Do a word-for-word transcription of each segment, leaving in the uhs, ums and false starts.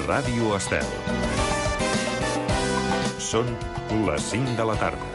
Ràdio Estel. Són les cinc de la tarda.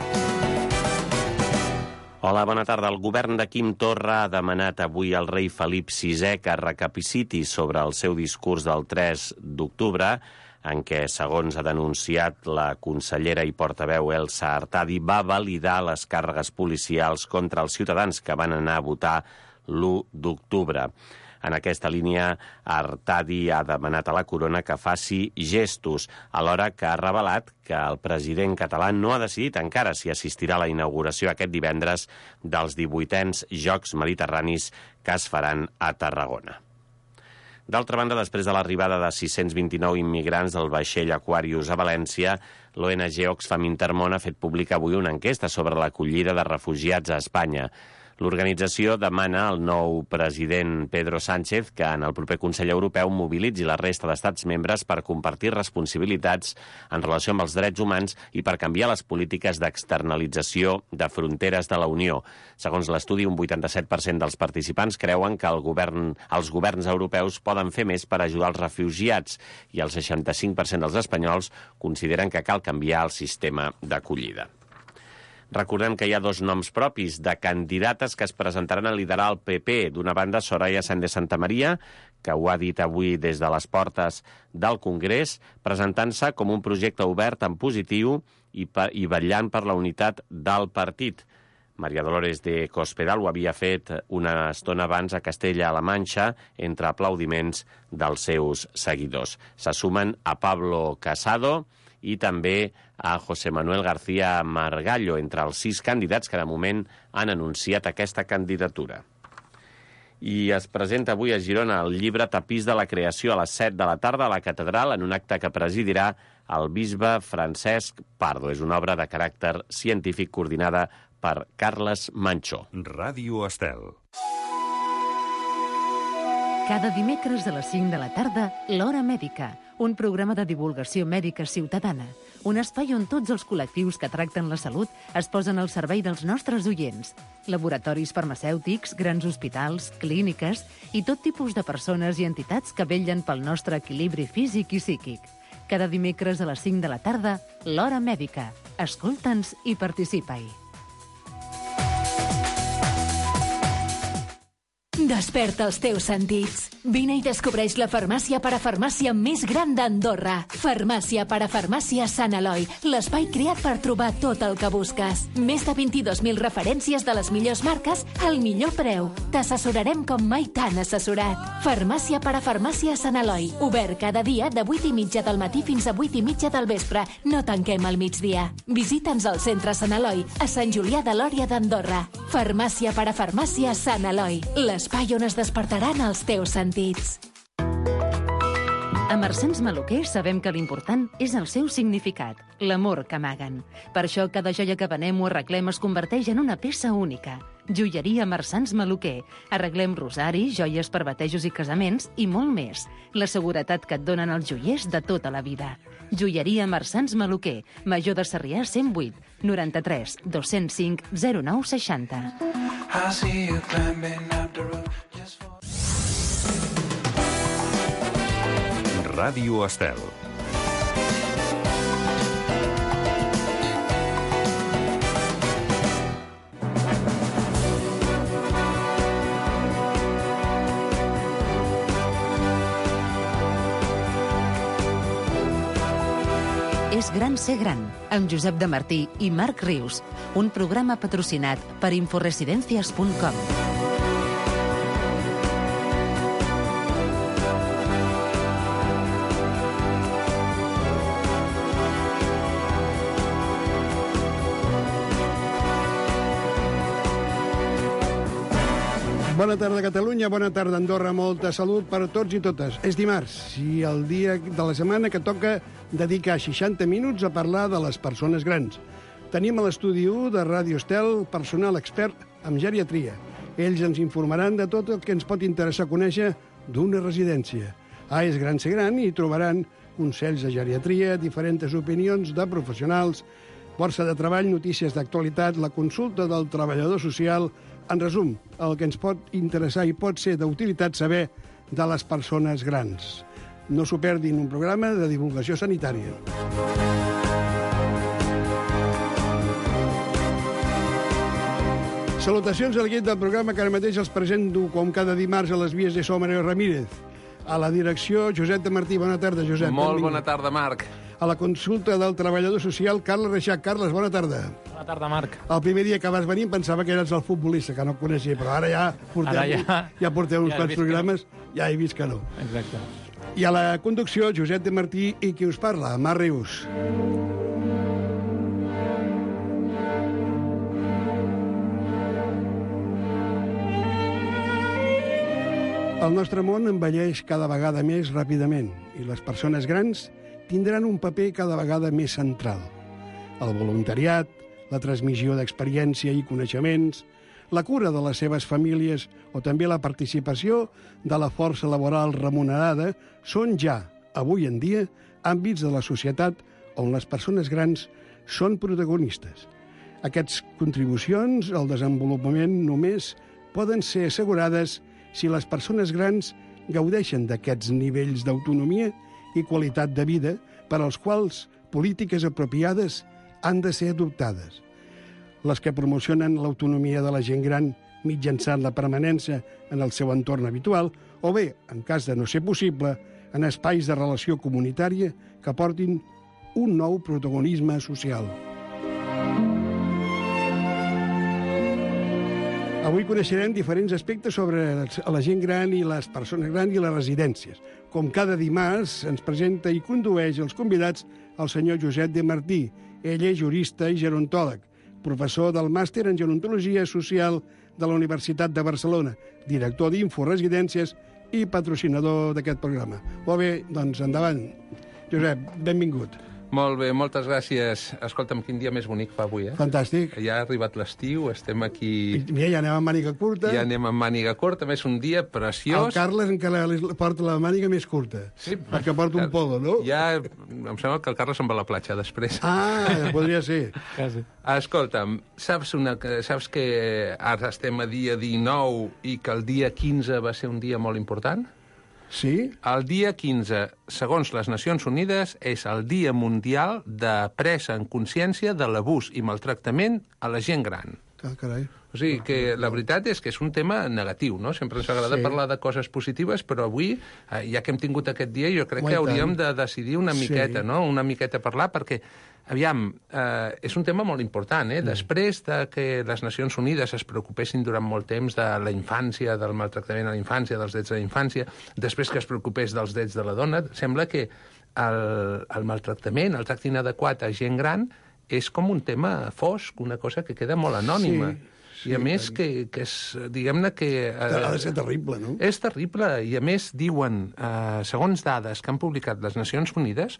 Hola, bona tarda. El govern de Quim Torra ha demanat avui al rei Felip sisè que recapaciti sobre el seu discurs del tres d'octubre, en què, segons ha denunciat la consellera i portaveu Elsa Artadi, va validar les càrregues policials contra els ciutadans que van anar a votar l'u d'octubre. En aquesta línia, Artadi ha demanat a la corona que faci gestos, alhora que ha revelat que el president català no ha decidit encara si assistirà a la inauguració aquest divendres dels divuitens Jocs Mediterranis que es faran a Tarragona. D'altra banda, després de l'arribada de sis-cents vint-i-nou immigrants del vaixell Aquarius a València, l'O N G Oxfam Intermón ha fet pública avui una enquesta sobre l'acollida de refugiats a Espanya. L'organització demana al nou president Pedro Sánchez que en el proper Consell Europeu mobilitzi la resta d'estats membres per compartir responsabilitats en relació amb els drets humans i per canviar les polítiques d'externalització de fronteres de la Unió. Segons l'estudi, un vuitanta-set per cent dels participants creuen que el govern, els governs europeus poden fer més per ajudar els refugiats i el seixanta-cinc per cent dels espanyols consideren que cal canviar el sistema d'acollida. Recordem que hi ha dos noms propis de candidates que es presentaran a liderar el P P. D'una banda, Soraya Sáenz de Santamaría, que ho ha dit avui des de les portes del Congrés, presentant-se com un projecte obert en positiu i, per, i vetllant per la unitat del partit. Maria Dolores de Cospedal ho havia fet una estona abans a Castella-La Manxa entre aplaudiments dels seus seguidors. Se sumen a Pablo Casado i també a José Manuel García Margallo, entre els sis candidats que de moment han anunciat aquesta candidatura. I es presenta avui a Girona el llibre Tapís de la Creació a les set de la tarda a la Catedral en un acte que presidirà el bisbe Francesc Pardo. És una obra de caràcter científic coordinada per Carles Manchó. Ràdio Estel. Cada dimecres a les cinc de la tarda, l'Hora Mèdica, un programa de divulgació mèdica ciutadana, un espai on tots els col·lectius que tracten la salut es posen al servei dels nostres oients. Laboratoris farmacèutics, grans hospitals, clíniques i tot tipus de persones i entitats que vetllen pel nostre equilibri físic i psíquic. Cada dimecres a les cinc de la tarda, l'Hora Mèdica. Escolta'ns i participa-hi. Desperta els teus sentits. Vine i descobreix la farmàcia parafarmàcia més gran d'Andorra. Farmàcia parafarmàcia Sant Eloi, l'espai creat per trobar tot el que busques. Més de vint-i-dos mil referències de les millors marques al millor preu. T'assessorarem com mai t'han assessorat. Farmàcia parafarmàcia Sant Eloi, obert cada dia de vuit i mitja del matí fins a vuit i mitja del vespre. No tanquem al migdia. Visita'ns al centre Sant Eloi, a Sant Julià de Lòria d'Andorra. Farmàcia parafarmàcia Sant Eloi, l'espai on es despertaran els teus sentits. A Marsans Maluquer sabem que l'important és el seu significat, l'amor que amaguen. Per això cada joia que venem o arreglem es converteix en una peça única. Joieria Marsans Maluquer. Arreglem rosaris, joies per batejos i casaments i molt més. La seguretat que et donen els joiers de tota la vida. Joieria Marsans Maluquer. Major de Sarrià cent vuit, noranta-tres, dos-cents cinc, zero nou seixanta. Ràdio Estel. És gran ser gran, amb Josep de Martí i Marc Rius, un programa patrocinat per Inforesidencias punt com. Bona tarda, Catalunya, bona tarda, Andorra, molta salut per a tots i totes. És dimarts i el dia de la setmana que toca dedicar seixanta minuts a parlar de les persones grans. Tenim a l'estudi u de Ràdio Estel personal expert en geriatria. Ells ens informaran de tot el que ens pot interessar conèixer d'una residència. A És gran ser gran i trobaran consells de geriatria, diferents opinions de professionals, borsa de treball, notícies d'actualitat, la consulta del treballador social. En resum, el que ens pot interessar i pot ser d'utilitat saber de les persones grans. No s'ho perdin, un programa de divulgació sanitària. Salutacions a l'equip del programa que ara mateix els presento com cada dimarts a les vies de So Mario Ramírez. A la direcció, Josep de Martí. Bona tarda, Josep. Molt Benvingut. bona tarda, Marc. A la consulta del treballador social, Carles Reixac. Carles, bona tarda. Bona tarda, Marc. El primer dia que vas venir em pensava que eres el futbolista, que no et coneixia, però ara ja porteu, Ara ja- ja porteu uns ja he quants vist que programes, ja he vist que no. Exacte. I a la conducció, Josep de Martí i qui us parla, Mar Rius. El nostre món envelleix cada vegada més ràpidament i les persones grans tindran un paper cada vegada més central. El voluntariat, la transmissió d'experiència i coneixements, la cura de les seves famílies o també la participació de la força laboral remunerada són ja, avui en dia, àmbits de la societat on les persones grans són protagonistes. Aquestes contribucions al desenvolupament només poden ser assegurades si les persones grans gaudeixen d'aquests nivells d'autonomia i qualitat de vida per als quals polítiques apropiades han de ser adoptades. Les que promocionen l'autonomia de la gent gran mitjançant la permanència en el seu entorn habitual, o bé, en cas de no ser possible, en espais de relació comunitària que portin un nou protagonisme social. Avui coneixerem diferents aspectes sobre la gent gran i les persones grans i les residències. Com cada dimarts, ens presenta i condueix els convidats el senyor Josep de Martí. Ell és jurista i gerontòleg, professor del màster en gerontologia social de la Universitat de Barcelona, director d'Inforesidències i patrocinador d'aquest programa. Molt bé, doncs endavant. Josep, benvingut. Molt bé, moltes gràcies. Escolta'm, quin dia més bonic fa avui, eh? Fantàstic. Ja ha arribat l'estiu, estem aquí... I, mira, ja anem amb màniga curta. Ja anem amb màniga curta, a més un dia preciós. El Carles encara li porta la màniga més curta. Sí. Perquè porta un polo, no? Ja, em sembla que el Carles se'n va a la platja després. Ah, podria ser. Quasi. Escolta'm, saps, una, saps que ara estem a dia dinou i que el dia quinze va ser un dia molt important? Sí? El dia quinze, segons les Nacions Unides, és el Dia Mundial de Presa en Consciència de l'abús i maltractament a la gent gran. Ah, carai. O sigui que la veritat és que és un tema negatiu, no? Sempre ens agrada Sí. parlar de coses positives, però avui, eh, ja que hem tingut aquest dia, jo crec Home, que i hauríem tant. de decidir una Sí. miqueta, no? Una miqueta parlar, perquè, aviam, eh, és un tema molt important, eh? Després de que les Nacions Unides es preocupessin durant molt temps de la infància, del maltractament a la infància, dels drets de la infància, després que es preocupés dels drets de la dona, sembla que el, el maltractament, el tracte inadequat a gent gran, és com un tema fosc, una cosa que queda molt anònima. Sí. Sí, I a més que, que és, diguem-ne que... Eh, Ha de ser terrible, no? És terrible, i a més diuen, eh, segons dades que han publicat les Nacions Unides,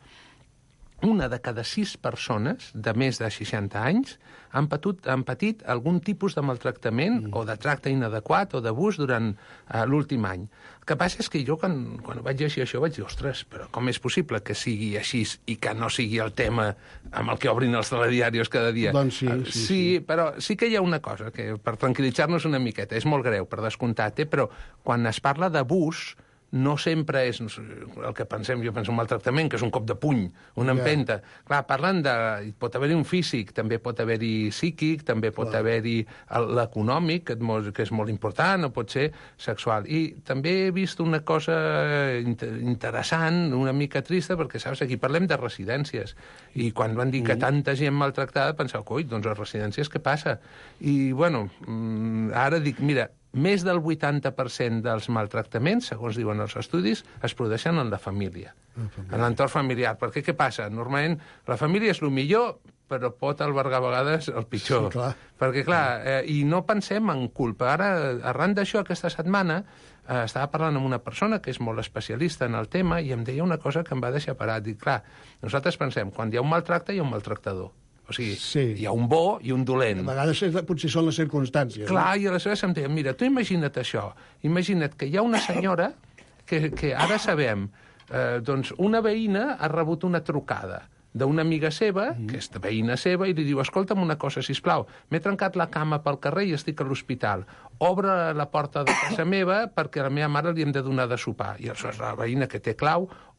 una de cada sis persones de més de seixanta anys han patit, han patit algun tipus de maltractament mm. o de tracte inadequat o d'abús durant uh, l'últim any. El que passa és que jo, quan, quan vaig llegir això, vaig dir, ostres, però com és possible que sigui així i que no sigui el tema amb el que obrin els telediaris cada dia? Doncs sí, Uh, sí, sí, sí. però sí que hi ha una cosa, que per tranquil·litzar-nos una miqueta, és molt greu, per descomptat, eh? Però quan es parla d'abús, no sempre és el que pensem, jo penso en maltractament, que és un cop de puny, una empenta. Yeah. Clar, parlen de... Pot haver-hi un físic, també pot haver-hi psíquic, també pot Clar. haver-hi l'econòmic, que, que és molt important, o pot ser sexual. I també he vist una cosa interessant, una mica trista, perquè, saps, aquí parlem de residències. I quan van dir que tanta gent maltractada, pensava, coi, doncs a residències què passa? I, bueno, ara dic, mira, més del vuitanta per cent dels maltractaments, segons diuen els estudis, es produeixen en la família, en l'entorn familiar. Perquè què passa? Normalment la família és el millor, però pot albergar a vegades el pitjor. Sí, clar. Perquè, clar, eh, i no pensem en culpa. Ara, arran d'això, aquesta setmana, eh, estava parlant amb una persona que és molt especialista en el tema i em deia una cosa que em va deixar parat. Dic, clar, nosaltres pensem, quan hi ha un maltracte, hi ha un maltractador. O sigui, Sí. hi ha un bo i un dolent. A vegades és- potser són les circumstàncies. Clar, i aleshores em deien, mira, tu imagina't això, imagina't que hi ha una senyora que, que ara sabem, eh, doncs una veïna ha rebut una trucada d'una amiga seva, mm. que és veïna seva, i li diu, escolta'm una cosa, sisplau, m'he trencat la cama pel carrer i estic a l'hospital. Obre la porta de casa meva perquè a la meva mare li hem de donar de sopar. I aleshores la veïna que té clau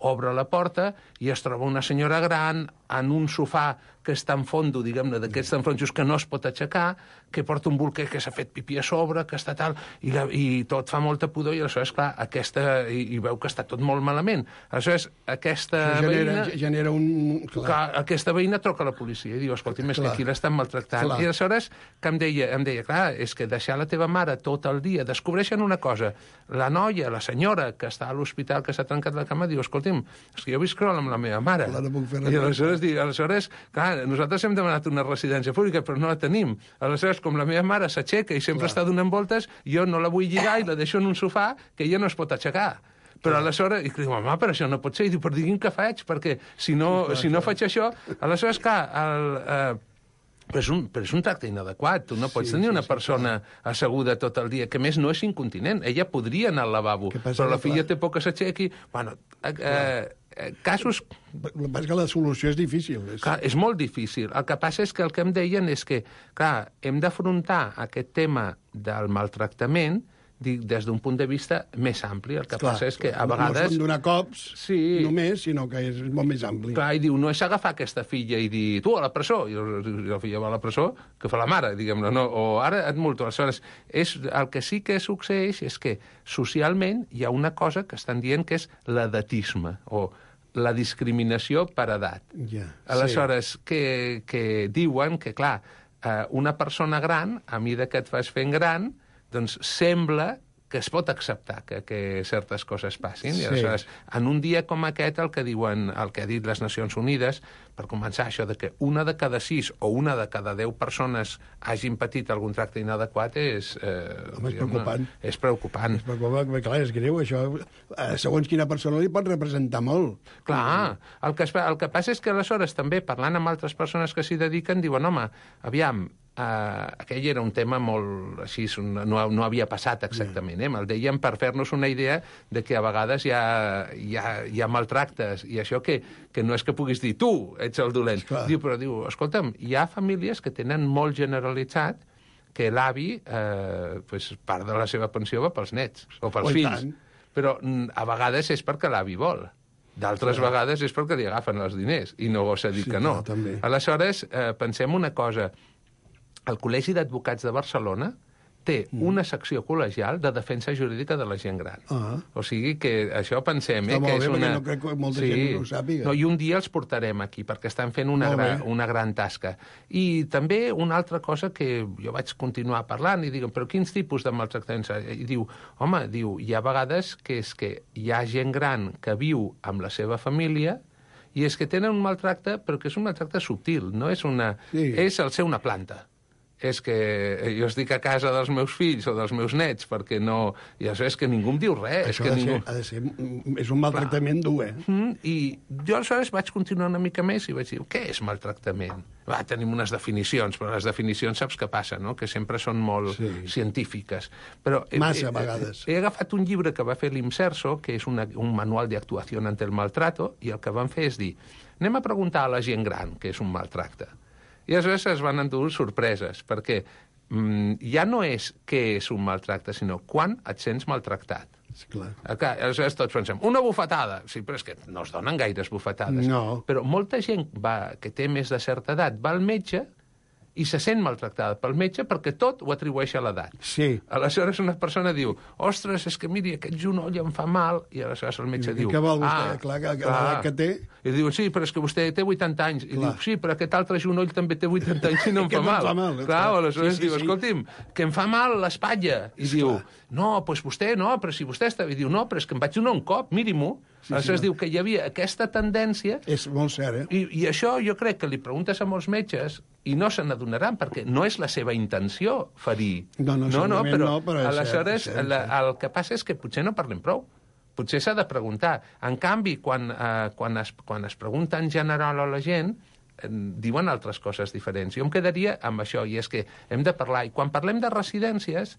obre la porta i es troba una senyora gran en un sofà que està en fondo, diguem-ne, d'aquests enfronxos que no es pot aixecar, que porta un bolquer que s'ha fet pipí a sobre, que està tal, i, la, i tot fa molta pudor, i aleshores, clar, aquesta, i, i veu que està tot molt malament. Aleshores, aquesta genera, veïna... genera un... Clar. Clar, aquesta veïna truca a la policia i diu, escolti, més que aquí l'estan maltractant. Clar. I aleshores, que em deia, em deia, clar, és que deixar la teva mare tot el dia, descobreixen una cosa, la noia, la senyora que està a l'hospital, que s'ha trencat la cama, diu, escolti'm, és que jo visc amb la meva mare. Clar, no puc fer I aleshores, diu, aleshores, clar, nosaltres hem demanat una residència pública, però no la tenim. Aleshores, com la meva mare s'aixeca i sempre clar. Està donant voltes, jo no la vull lligar i la deixo en un sofà que ella no es pot aixecar. Però aleshores, i diu, home, però això no pot ser. I diu, però digui'm què faig, perquè si no, clar, si no clar. Faig això... Aleshores, clar, el... Eh, Però és, un, però és un tracte inadequat. Tu no pots sí, tenir una sí, persona sí, asseguda tot el dia, que més no és incontinent. Ella podria anar al lavabo, però la filla clar. Té por que s'aixequi. Bueno, eh, eh, casos... El que passa és que la solució és difícil. És... Clar, és molt difícil. El que passa és que el que em deien és que, clar, hem d'afrontar aquest tema del maltractament dic, des d'un punt de vista més ampli. El que clar, passa és que a vegades... No són donar cops sí, només, sinó que és molt més ampli. Clar, i diu, no és agafar aquesta filla i dir, tu, a la presó, i la filla va a la presó, que fa la mare, diguem-ne, no? O ara et multo. Aleshores, és, el que sí que succeeix és que socialment hi ha una cosa que estan dient que és l'edatisme, o la discriminació per edat. Ja, aleshores, sí. que, que diuen que, clar, una persona gran, a mesura que et fas fent gran, doncs sembla que es pot acceptar que, que certes coses passin. Sí. I aleshores, en un dia com aquest, el que diuen, el que ha dit les Nacions Unides, per començar, això de que una de cada sis o una de cada deu persones hagin patit algun tracte inadequat és... Eh, Home, és preocupant. És preocupant. És preocupant, perquè, clar, és greu, això. Eh, segons quina persona li pot representar molt. Clar, el que, es, el que passa és que aleshores també, parlant amb altres persones que s'hi dediquen, diuen, home, aviam, Uh, aquell era un tema molt així, no, no havia passat exactament, eh? El dèiem per fer-nos una idea de que a vegades hi ha, hi ha, hi ha maltractes, i això que, que no és que puguis dir tu ets el dolent. Diu, però diu, escolta'm, hi ha famílies que tenen molt generalitzat que l'avi, eh, pues, part de la seva pensió va pels nets o pels o fills, tant. Però a vegades és perquè l'avi vol. D'altres clar. Vegades és perquè li agafen els diners i no gosa dir sí, que no. Clar, aleshores, eh, pensem una cosa. El Col·legi d'Advocats de Barcelona té mm. una secció col·legial de defensa jurídica de la gent gran. Ah. O sigui que això pensem... Està eh, que molt és bé, una... no crec que molta sí. gent no ho sàpiga. No, i un dia els portarem aquí, perquè estan fent una, gra... una gran tasca. I també una altra cosa que jo vaig continuar parlant, i dic, però quins tipus de maltractaments? I diu, home, diu, hi ha vegades que és que hi ha gent gran que viu amb la seva família i és que tenen un maltracte, però que és un maltracte subtil, no és una... Sí. És el ser una planta. És que jo estic a casa dels meus fills o dels meus nets perquè no... I això és que ningú em diu res. Això és que ha, de ningú... ser, ha de ser... És un maltractament dur, eh? Mm, I jo aleshores vaig continuar una mica més i vaig dir, què és maltractament? Va, tenim unes definicions, però les definicions saps què passa, no? Que sempre són molt sí. científiques. Però massa, he, a vegades. He, he agafat un llibre que va fer l'Imserso, que és una, un manual d'actuació ante el maltrato, i el que van fer és dir, anem a preguntar a la gent gran què és un maltracte. I aleshores es van endur sorpreses, perquè mm, ja no és què és un maltracte, sinó quan et sents maltractat. Sí, clar. Aleshores tots pensem, una bufetada. Sí, però és que no es donen gaires bufetades. No. Però molta gent va, que té més de certa edat va al metge i se sent maltractada pel metge perquè tot ho atribueix a l'edat. Sí. Aleshores una persona diu, ostres, és que miri, aquest genoll em fa mal, i aleshores el metge I diu... Què vol vostè? Ah, clar, que, clar. que té... I diu, sí, però és que vostè té vuitanta anys. I clar. Diu, sí, però aquest altre genoll també té vuitanta anys i no em fa mal. Fa mal. Clar, clar. Aleshores sí, sí, diu, escolti'm, que em fa mal l'espatlla. I sí, diu, clar. No, doncs vostè no, però si vostè està... I diu, no, però és que em vaig donar un cop, miri-m'ho. Sí, aleshores sí, diu que hi havia aquesta tendència... És molt cert, eh? I, I això jo crec que li preguntes a molts metges i no se n'adonaran, perquè no és la seva intenció ferir. No, no, no, no però, no, però és aleshores cert, és cert, la, el que passa és que potser no parlem prou. Potser s'ha de preguntar. En canvi, quan, eh, quan, es, quan es pregunta en general a la gent, eh, diuen altres coses diferents. Jo em quedaria amb això, i és que hem de parlar. I quan parlem de residències,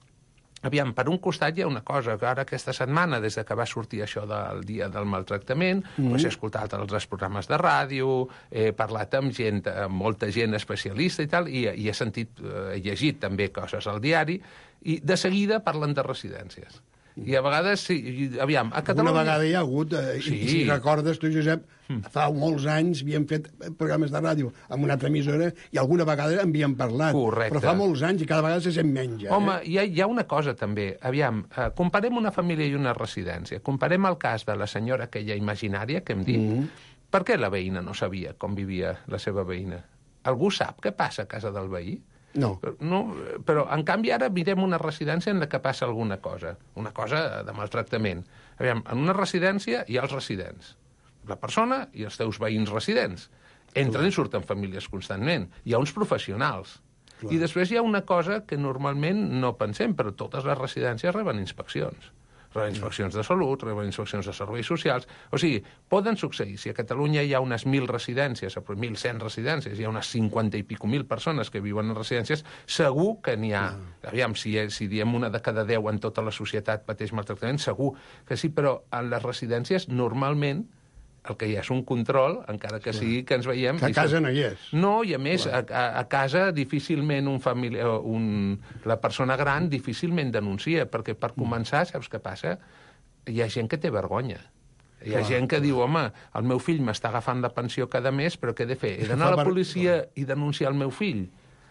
aviam, per un costat hi ha una cosa, que ara aquesta setmana, des de que va sortir això del dia del maltractament, mm. doncs he escoltat altres programes de ràdio, he parlat amb gent, amb molta gent especialista i tal, i, i he sentit, he llegit també coses al diari, i de seguida parlen de residències. I a vegades, sí, i, aviam, a Catalunya... Una vegada hi ha hagut, eh, Sí. i si recordes tu, Josep, fa molts anys havíem fet programes de ràdio amb una altra emissora i alguna vegada en havíem parlat. Correcte. Però fa molts anys i cada vegada se sent menys. Eh? Home, hi ha, hi ha una cosa també. Aviam, eh, comparem una família i una residència. Comparem el cas de la senyora aquella imaginària que hem dit. Mm -hmm. Per què la veïna no sabia com vivia la seva veïna? Algú sap què passa a casa del veí? No. no. Però, en canvi, ara mirem una residència en la que passa alguna cosa. Una cosa de maltractament. Aviam, en una residència hi ha els residents. La persona i els teus veïns residents. Entren Clar. I surten famílies constantment. Hi ha uns professionals. Clar. I després hi ha una cosa que normalment no pensem, però totes les residències reben inspeccions. Reben inspeccions de salut, reben inspeccions de serveis socials... O sigui, poden succeir. Si a Catalunya hi ha unes mil residències, mil cent residències, hi ha unes cinquanta i pico mil persones que viuen en residències, segur que n'hi ha... Ah. Aviam, si, si diem una de cada deu en tota la societat pateix maltractament, segur que sí, però en les residències, normalment, el que hi ha és un control, encara que Clar. Sigui que ens veiem... Que a casa no hi és. No, i a més, a, a, a casa difícilment un familiar, un, la persona gran difícilment denuncia, perquè per començar, saps què passa? Hi ha gent que té vergonya. Hi ha Clar. Gent que diu, home, el meu fill m'està agafant la pensió cada mes, però què he de fer? He d'anar a la policia i denunciar el meu fill?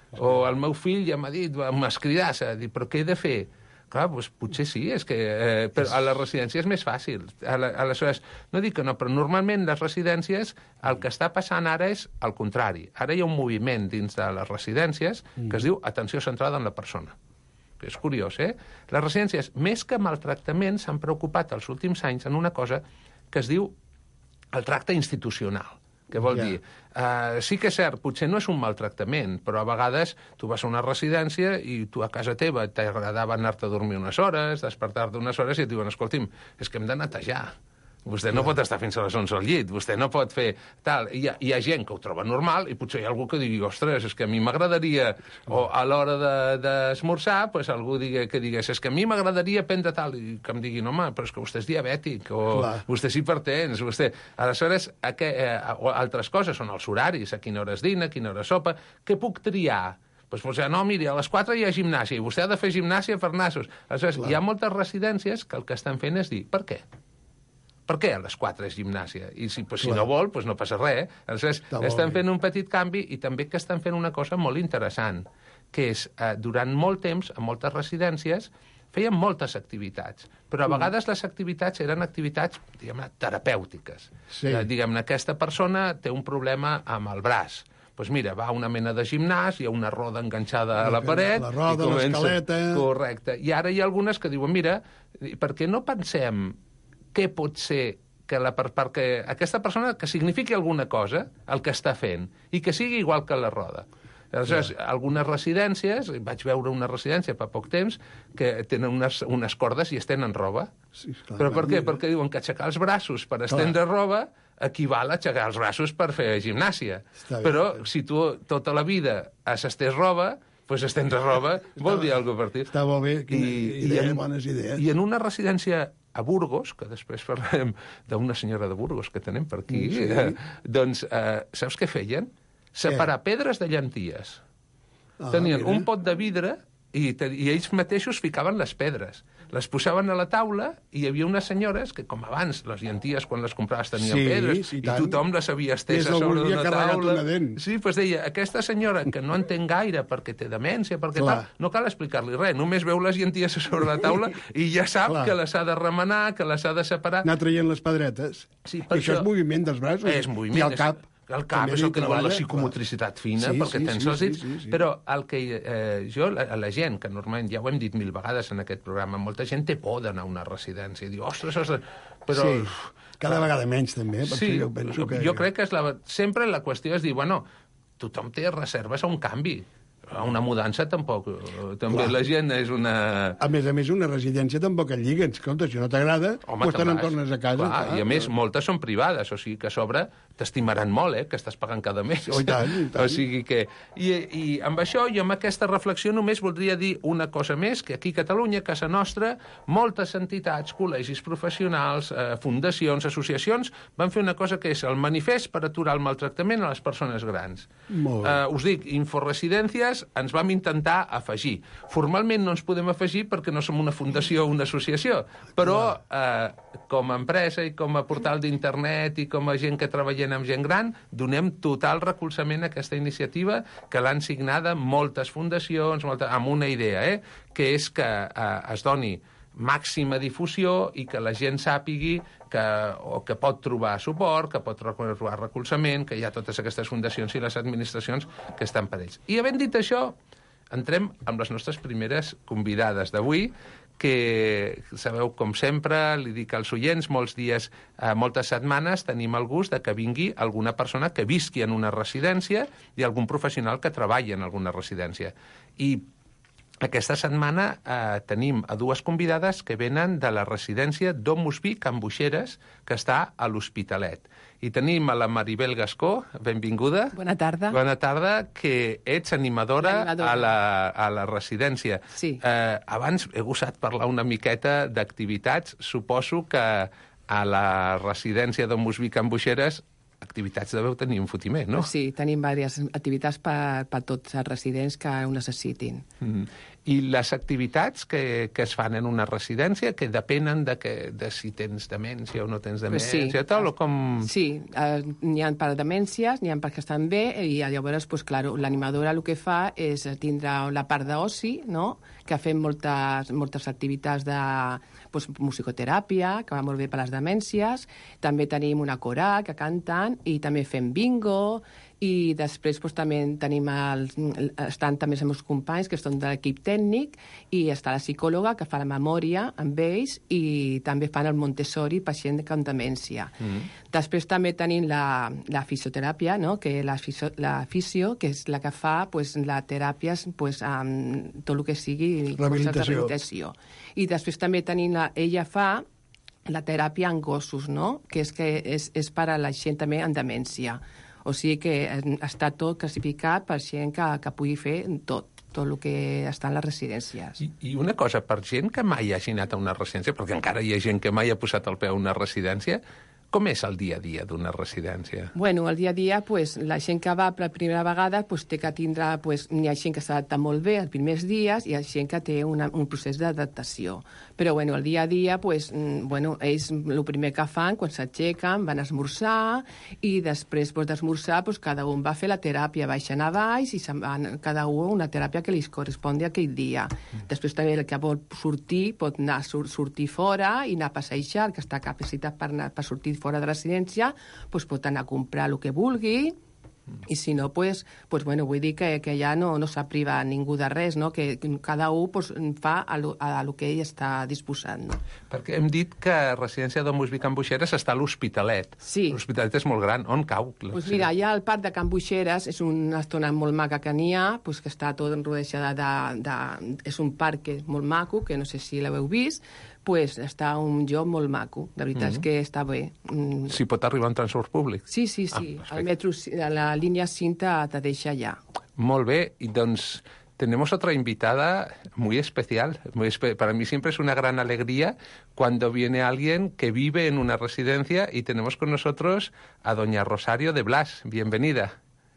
O el meu fill ja m'ha dit, m'escridassa, però què he de fer? Clar, doncs potser sí, és que eh, però a les residències és més fàcil. Aleshores, no dic que no, però normalment les residències el que està passant ara és el contrari. Ara hi ha un moviment dins de les residències que es diu atenció centrada en la persona. Que és curiós, eh? Les residències, més que maltractament, s'han preocupat els últims anys en una cosa que es diu el tracte institucional. Què vol ja. dir? Uh, sí que és cert, potser no és un maltractament, però a vegades tu vas a una residència i tu a casa teva t'agradava anar-te a dormir unes hores, despertar-te unes hores i et diuen, escolti'm, és que hem de netejar. Vostè no ja. pot estar fins a les onze al llit, vostè no pot fer tal. Hi ha, hi ha gent que ho troba normal i potser hi ha algú que digui, ostres, és que a mi m'agradaria, o a l'hora d'esmorzar, de, pues, algú digui, que digués, és que a mi m'agradaria prendre tal, i que em diguin, home, però és que vostè és diabètic, o Clar. vostè és hipertens, vostè... Aleshores, a què, eh, altres coses són els horaris, a quina hora es dina, a quina hora sopa, què puc triar? Doncs pues, no, miri, a les quatre hi ha gimnàsia, i vostè ha de fer gimnàsia per nassos. Aleshores, Clar. hi ha moltes residències que el que estan fent és dir, per què? Per què a les quatre és gimnàsia? I si, pues, si no vol, pues no passa res. Aleshores, estan fent un petit canvi i també que estan fent una cosa molt interessant, que és, eh, durant molt temps, a moltes residències, feien moltes activitats, però a vegades les activitats eren activitats, diguem-ne, terapèutiques. Sí. Eh, diguem-ne, aquesta persona té un problema amb el braç. Doncs pues mira, va a una mena de gimnàs, hi ha una roda enganxada a la paret... La roda, comença... l'escaleta... Correcte. I ara hi ha algunes que diuen, mira, per què no pensem què pot ser que la, per, perquè aquesta persona que signifiqui alguna cosa, el que està fent, i que sigui igual que la roda. Aleshores, yeah. algunes residències, vaig veure una residència fa poc temps, que tenen unes, unes cordes i estenen roba. Sí, clar, Però per què? Perquè diuen que aixecar els braços per estendre clar. roba equival a aixecar els braços per fer gimnàsia. Està Però bé. si tu tota la vida has estès roba, doncs estendre roba vol dir alguna cosa per ti. Està molt bé, quina I, idea, i en, bones idees. I en una residència a Burgos, que després parlarem d'una senyora de Burgos que tenem per aquí, sí. eh, doncs, eh, saps què feien? Separar què? pedres de llenties. Ah, Tenien mira. un pot de vidre i, te, i ells mateixos ficaven les pedres. Les posaven a la taula i hi havia unes senyores que, com abans, les llenties, quan les compraves, tenien sí, pedres, sí, i tothom les havia estesa sobre una taula. Una sí, doncs deia, aquesta senyora que no entén gaire perquè té demència, perquè Clar. tal, no cal explicar-li res, només veu les llenties sobre la taula i ja sap Clar. que les ha de remenar, que les ha de separar. Anar traient les pedretes. Sí, I això és moviment dels braços. És moviment. I el cap. El cap és el que diuen la psicomotricitat fina, sí, perquè sí, tens sí, els dits, sí, sí, sí. però el que eh, jo, la, la gent, que normalment ja ho hem dit mil vegades en aquest programa, molta gent té por d'anar a una residència i diu, ostres, ostres, però... Sí, cada vegada menys també, per sí, jo penso que... Jo crec que és la, sempre la qüestió és dir, bueno, tothom té reserves a un canvi, a una mudança tampoc, també Clar. la gent és una... A més a més, una residència tampoc et lliguen. Escolta, si no t'agrada, doncs te n'entornes a casa. Clar, clar, I a més, clar. moltes són privades, o sigui que a sobre t'estimaran molt, eh, que estàs pagant cada mes. Oh, i tant, i tant. O sigui que... I, I amb això, jo amb aquesta reflexió només voldria dir una cosa més, que aquí a Catalunya, a casa nostra, moltes entitats, col·legis professionals, eh, fundacions, associacions, van fer una cosa que és el manifest per aturar el maltractament a les persones grans. Molt bé. Eh, us dic, inforesidències, nosaltres ens vam intentar afegir. Formalment no ens podem afegir perquè no som una fundació o una associació, però eh, com a empresa i com a portal d'internet i com a gent que treballem amb gent gran, donem total recolzament a aquesta iniciativa que l'han signada moltes fundacions, moltes, amb una idea, eh, que és que eh, es doni màxima difusió i que la gent sàpigui que, o que pot trobar suport, que pot trobar recolzament, que hi ha totes aquestes fundacions i les administracions que estan per ells. I havent dit això, entrem amb les nostres primeres convidades d'avui, que sabeu, com sempre, li dic als oients, molts dies, eh, moltes setmanes, tenim el gust de que vingui alguna persona que visqui en una residència i algun professional que treballi en alguna residència. I aquesta setmana eh, tenim a dues convidades que venen de la residència Domusvi Can Boixeres, que està a l'Hospitalet. I tenim a la Maribel Gascó, benvinguda. Bona tarda. Bona tarda, que ets animadora, animadora. A, la, a la residència. Sí. Eh, abans he gosat parlar una miqueta d'activitats. Suposo que a la residència Domusvi Can Boixeres activitats deveu tenir un fotiment, no? Sí, tenim diverses activitats per, per tots els residents que ho necessitin. Mm. I les activitats que, que es fan en una residència, que depenen de, que, de si tens demència o no tens demència, pues sí. tal, o com... Sí, eh, n'hi ha per demències, n'hi ha per que estan bé, i llavors, pues, claro, l'animadora el que fa és tindre la part d'oci, no?, que fem moltes, moltes activitats de pues, musicoteràpia, que va molt bé per les demències, també tenim una coral que canten, i també fem bingo, i després pues, també tenim els, estan també els meus companys que són de l'equip tècnic, i està la psicòloga que fa la memòria amb ells, i també fan el Montessori per gent amb demència. Mm. Després també tenim la, la fisioteràpia, no? Que la, fisio, la fisio, que és la que fa pues, la teràpia pues, amb tot el que sigui rehabilitació. rehabilitació. I després també tenim la, ella fa la teràpia en gossos, no? Que és, que és, és per a la gent també amb demència. O sigui que està tot classificat per gent que, que pugui fer tot, tot el que està en les residències. I, I una cosa, per gent que mai hagi anat a una residència, perquè encara hi ha gent que mai ha posat el peu a una residència, com és el dia a dia d'una residència? Bueno, el dia a dia, pues, la gent que va per primera vegada pues, té que tindre... Pues, hi ha gent que s'adapta molt bé els primers dies i hi ha gent que té una, un procés d'adaptació. Però, bueno, el dia a dia, pues, bueno, ells el primer que fan, quan s'aixequen, van a esmorzar i després pues, d'esmorzar pues, cada un va fer la teràpia baixant a baix i van, cada un una teràpia que li correspongui aquell dia. Mm. Després també el que vol sortir pot anar a sur sortir fora i anar a passejar, el que està capacitat per, anar, per sortir fora de residència, pues pot anar a comprar el que vulgui, i si no, pues, pues bueno, vull dir que, que ja no, no s'ha privat ningú de res, no? Que cada un pues, fa a lo, a lo que ell està disposant. No? Perquè hem dit que la residència Domusvi Can Boixeres està a l'Hospitalet. Sí. L'Hospitalet és molt gran. On cau? Pues mira, allà al parc de Can Boixeres és una zona molt maca que n'hi ha, pues, que està tot enrodejada de, de... És un parc que és molt maco, que no sé si l'heu vist, pues està un lloc molt maco. De veritat mm-hmm. és que està bé. Mm. Si pot arribar en transport públic? Sí, sí, sí. Ah, el metro, la línea cinta te deixa allà. Molt bé. I doncs tenemos otra invitada muy especial. Muy espe Para mí siempre es una gran alegría cuando viene alguien que vive en una residencia, y tenemos con nosotros a doña Rosario de Blas. Bienvenida.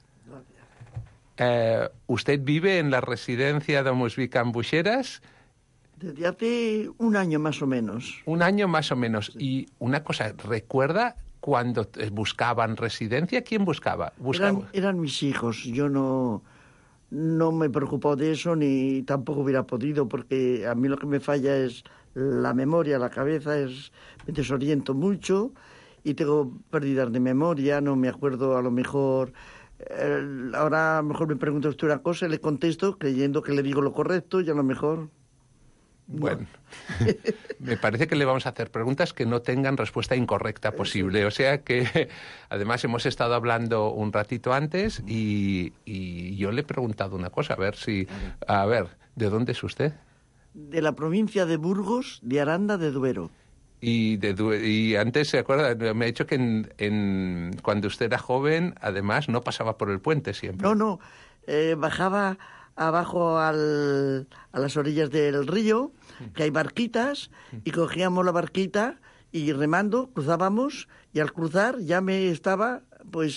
Eh, ¿Usted vive en la residencia Domusvi Can Boixeres? Desde hace un año más o menos. Un año más o menos. Sí. Y una cosa, ¿recuerda cuando buscaban residencia? ¿Quién buscaba? buscaba? Eran, eran mis hijos. Yo no, no me preocupó de eso, ni tampoco hubiera podido, porque a mí lo que me falla es la memoria, la cabeza, es me desoriento mucho y tengo pérdidas de memoria, no me acuerdo a lo mejor... Eh, ahora a lo mejor me pregunta usted una cosa y le contesto creyendo que le digo lo correcto y a lo mejor... Bueno, me parece que le vamos a hacer preguntas que no tengan respuesta incorrecta posible. O sea que, además, hemos estado hablando un ratito antes y, y yo le he preguntado una cosa, a ver si... A ver, ¿de dónde es usted? De la provincia de Burgos, de Aranda de Duero. Y, de, y antes, ¿se acuerda? Me ha dicho que en, en, cuando usted era joven, además, no pasaba por el puente siempre. No, no, eh, bajaba... abajo al, a las orillas del río, que hay barquitas, y cogíamos la barquita y remando cruzábamos, y al cruzar ya me estaba pues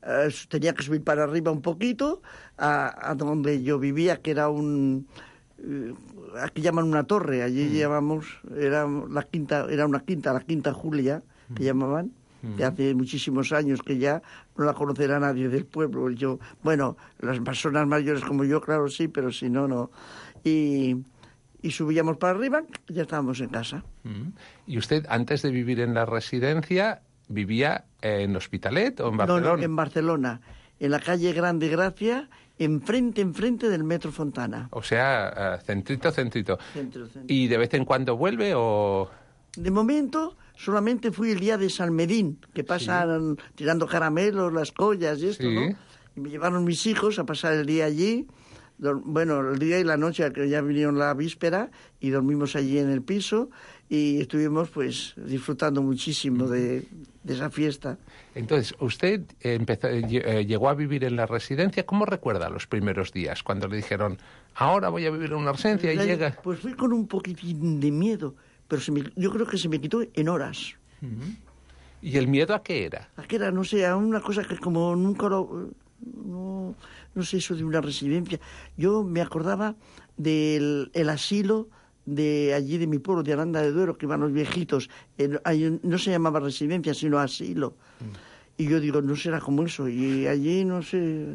eh, tenía que subir para arriba un poquito, a, a donde yo vivía, que era un... Eh, aquí llaman una torre, allí mm. llamamos, era la quinta, era una quinta, la Quinta Julia, que mm. llamaban, mm. de hace muchísimos años, que ya no la conocerá nadie del pueblo. Yo, bueno, las personas mayores como yo, claro, sí, pero si no, no. Y... y subíamos para arriba y ya estábamos en casa. Mm. ¿Y usted, antes de vivir en la residencia, vivía en Hospitalet o en Barcelona? No, no, en Barcelona, en la calle Grande Gracia, enfrente, enfrente del Metro Fontana. O sea, uh, centrito, centrito. Centro, centro. ¿Y de vez en cuando vuelve o...? De momento, solamente fui el día de San Medín, que pasan sí. tirando caramelos, las collas y esto, sí. ¿no? Y me llevaron mis hijos a pasar el día allí. Bueno, el día y la noche, que ya vinieron la víspera, y dormimos allí en el piso y estuvimos pues disfrutando muchísimo de, de esa fiesta. Entonces, usted empezó, eh, llegó a vivir en la residencia. ¿Cómo recuerda los primeros días cuando le dijeron, ahora voy a vivir en una residencia y la, llega? Pues fui con un poquitín de miedo, pero se me, yo creo que se me quitó en horas. Uh-huh. ¿Y el miedo a qué era? A qué era, no sé, a una cosa que como nunca lo... No, no sé eso de una residencia. Yo me acordaba del el asilo de allí de mi pueblo, de Aranda de Duero, que iban los viejitos. El, ahí no se llamaba residencia, sino asilo. Mm. Y yo digo, no será como eso. Y allí, no sé,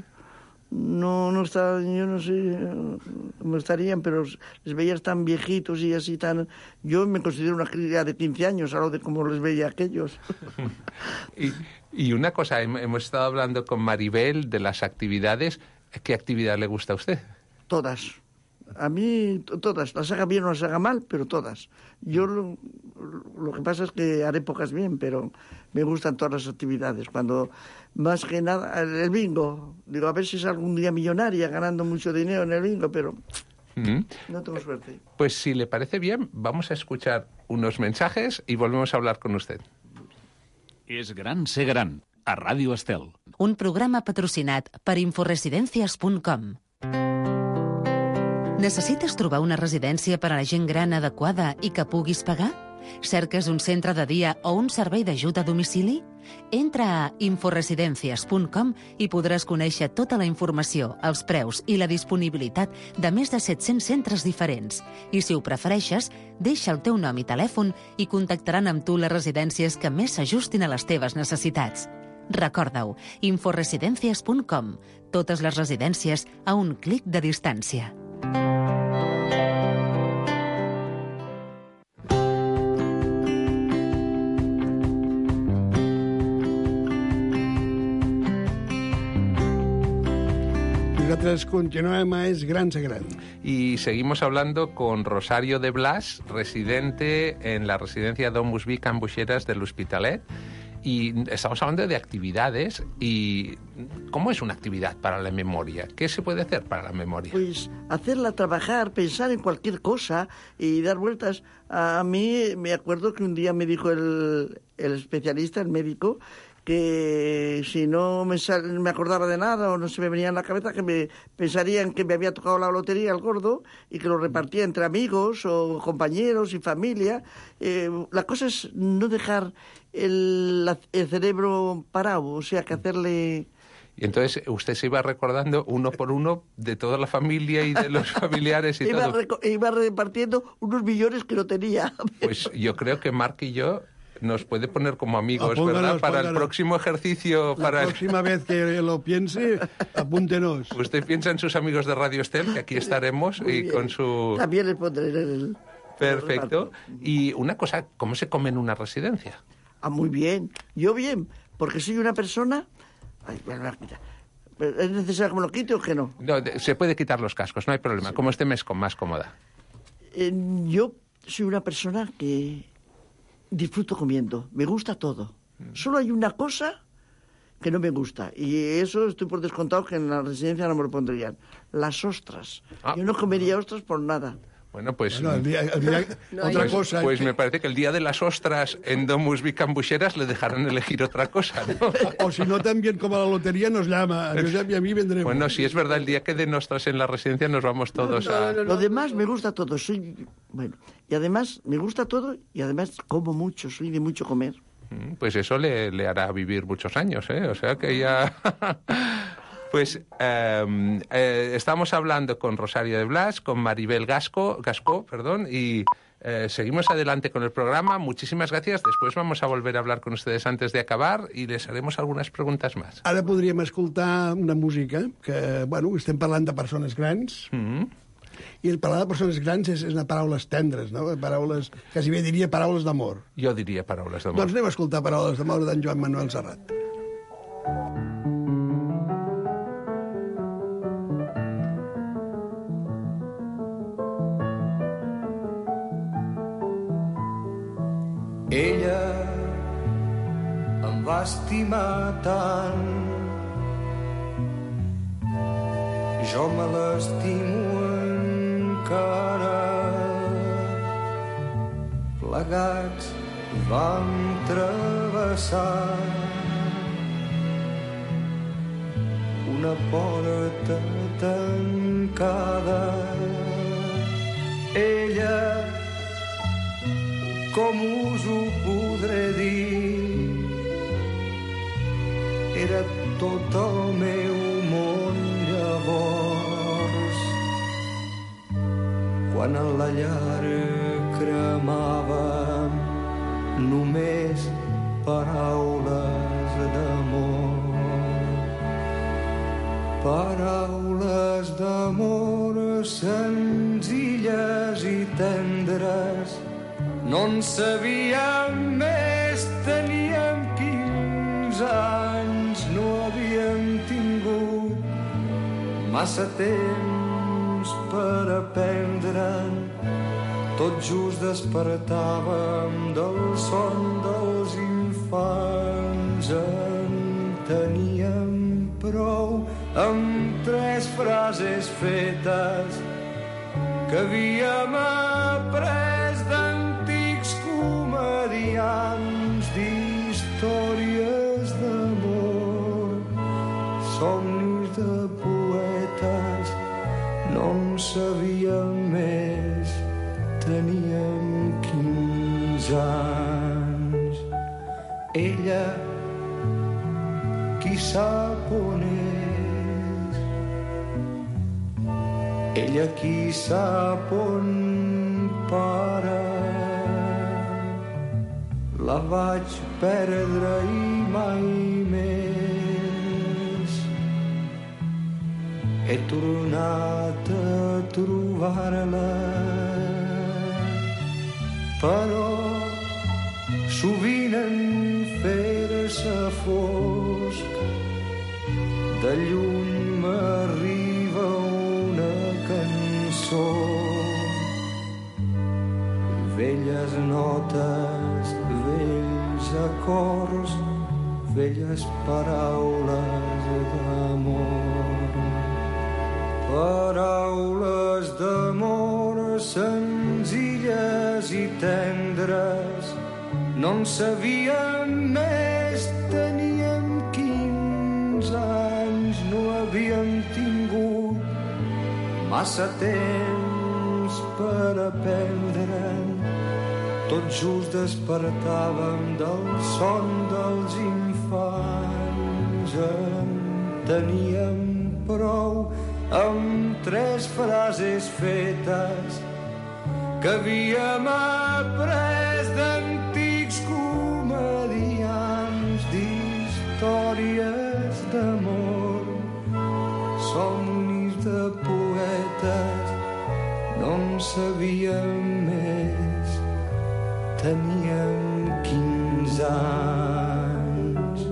no no está, yo no sé cómo estarían, pero les veías tan viejitos y así tan... Yo me considero una cría de quince años, a lo de cómo les veía a aquellos. y... Y una cosa, hemos estado hablando con Maribel de las actividades. ¿Qué actividad le gusta a usted? Todas. A mí, todas. Las haga bien o las haga mal, pero todas. Yo lo, lo que pasa es que haré pocas bien, pero me gustan todas las actividades. Cuando, más que nada, el bingo. Digo, a ver si es algún día millonaria ganando mucho dinero en el bingo, pero mm-hmm. no tengo suerte. Pues si le parece bien, vamos a escuchar unos mensajes y volvemos a hablar con usted. És gran ser gran, a Ràdio Estel. Un programa patrocinat per inforesidències punt com. Necessites trobar una residència per a la gent gran adequada i que puguis pagar? Cerques un centre de dia o un servei d'ajut a domicili? Entra a inforesidències punt com i podràs conèixer tota la informació, els preus i la disponibilitat de més de set-cents centres diferents. I si ho prefereixes, deixa el teu nom i telèfon i contactaran amb tu les residències que més s'ajustin a les teves necessitats. Recorda-ho, inforesidències punt com. Totes les residències a un clic de distància. Nosotros continuem a Es Gran Ser Gran. Y seguimos hablando con Rosario de Blas, residente en la residencia Domus Vic Ambuixeras del Hospitalet. Y estamos hablando de actividades. ¿Y cómo es una actividad para la memoria? ¿Qué se puede hacer para la memoria? Pues hacerla trabajar, pensar en cualquier cosa y dar vueltas. A mí me acuerdo que un día me dijo el, el especialista, el médico, que si no me, sal, me acordaba de nada o no se me venía en la cabeza, que me pensarían que me había tocado la lotería el gordo y que lo repartía entre amigos o compañeros y familia. Eh, la cosa es no dejar el, el cerebro parado, o sea, que hacerle... Y entonces usted se iba recordando uno por uno de toda la familia y de los familiares y iba todo. Reco- iba repartiendo unos millones que no tenía. Pues yo creo que Marc y yo nos puede poner como amigos, Apónganos, ¿verdad? Para pónganos. el próximo ejercicio. La para próxima el... vez que lo piense, apúntenos. Usted piensa en sus amigos de Radio Estel, que aquí estaremos, Muy y bien. con su... También le pondré en el... Perfecto. Y una cosa, ¿cómo se come en una residencia? Ah, muy bien. Yo bien, porque soy una persona... Ay, me lo voy a quitar. ¿Es necesario que me lo quite o que no? No, de- se puede quitar los cascos, no hay problema. Como esté mes- más cómoda. Eh, yo soy una persona que disfruto comiendo. Me gusta todo. Solo hay una cosa que no me gusta. Y eso estoy por descontado que en la residencia no me lo pondrían. Las ostras. Ah. Yo no comería ostras por nada. Bueno, pues... Bueno, el día, el día- No, otra pues, cosa es pues que- me parece que el día de las ostras en Domus Vic Ambuixeras le dejarán elegir otra cosa, ¿no? o si no, también como la lotería nos llama. A Josep y a mí vendremos. Bueno, si es verdad, el día que den ostras en la residencia nos vamos todos a... Lo demás me gusta todo. Soy... Bueno, y además me gusta todo y además como mucho. Soy de mucho comer. Mm, pues eso le, le hará vivir muchos años, ¿eh? O sea que ya... Pues eh, eh, estamos hablando con Rosario de Blas, con Maribel Gasco, Gascó, perdón, y eh, seguimos adelante con el programa. Muchísimas gracias. Después vamos a volver a hablar con ustedes antes de acabar y les haremos algunes preguntes més. Ara podríem escoltar una música que, bueno, estem parlant de persones grans, Mm-hmm. i el parlar de persones grans és, és una paraules tendres, no? Paraules, quasi bé diria paraules d'amor. Jo diria paraules d'amor. Doncs anem a escoltar paraules d'amor d'en Joan Manuel Serrat. Ella em va estimar tant, jo me l'estimo encara. Plegats vam travessar una porta tancada. Ella, com us ho podré dir, era tot el meu món llavors. Quan a la llar cremàvem només paraules d'amor. Paraules d'amor senzilles i tendres. No en sabíem més, teníem quinze anys, no havíem tingut massa temps per aprendre'n. Tot just despertàvem del son dels infants. En teníem prou amb tres frases fetes que havíem après d'antics comediants, d'històries d'amor, somnis de poetes. No en sabíem més, teníem quinze anys. Ella, qui sap on és? Ella, qui sap on para? La vaig perdre i mai més he tornat a trobar-la. Però sovint en fer-se fosc de lluny m'arriba una cançó, velles notes, vells acords, velles paraules d'amor. Paraules d'amor senzilles i tendres. No en sabíem més, teníem quinze anys, no havíem tingut massa temps per aprendre'n. Tot just despertàvem del son dels infants. En teníem prou amb tres frases fetes que havíem après d'antics comediants, d'històries d'amor, somnis de poetes. No en sabíem més, teníem quinze anys.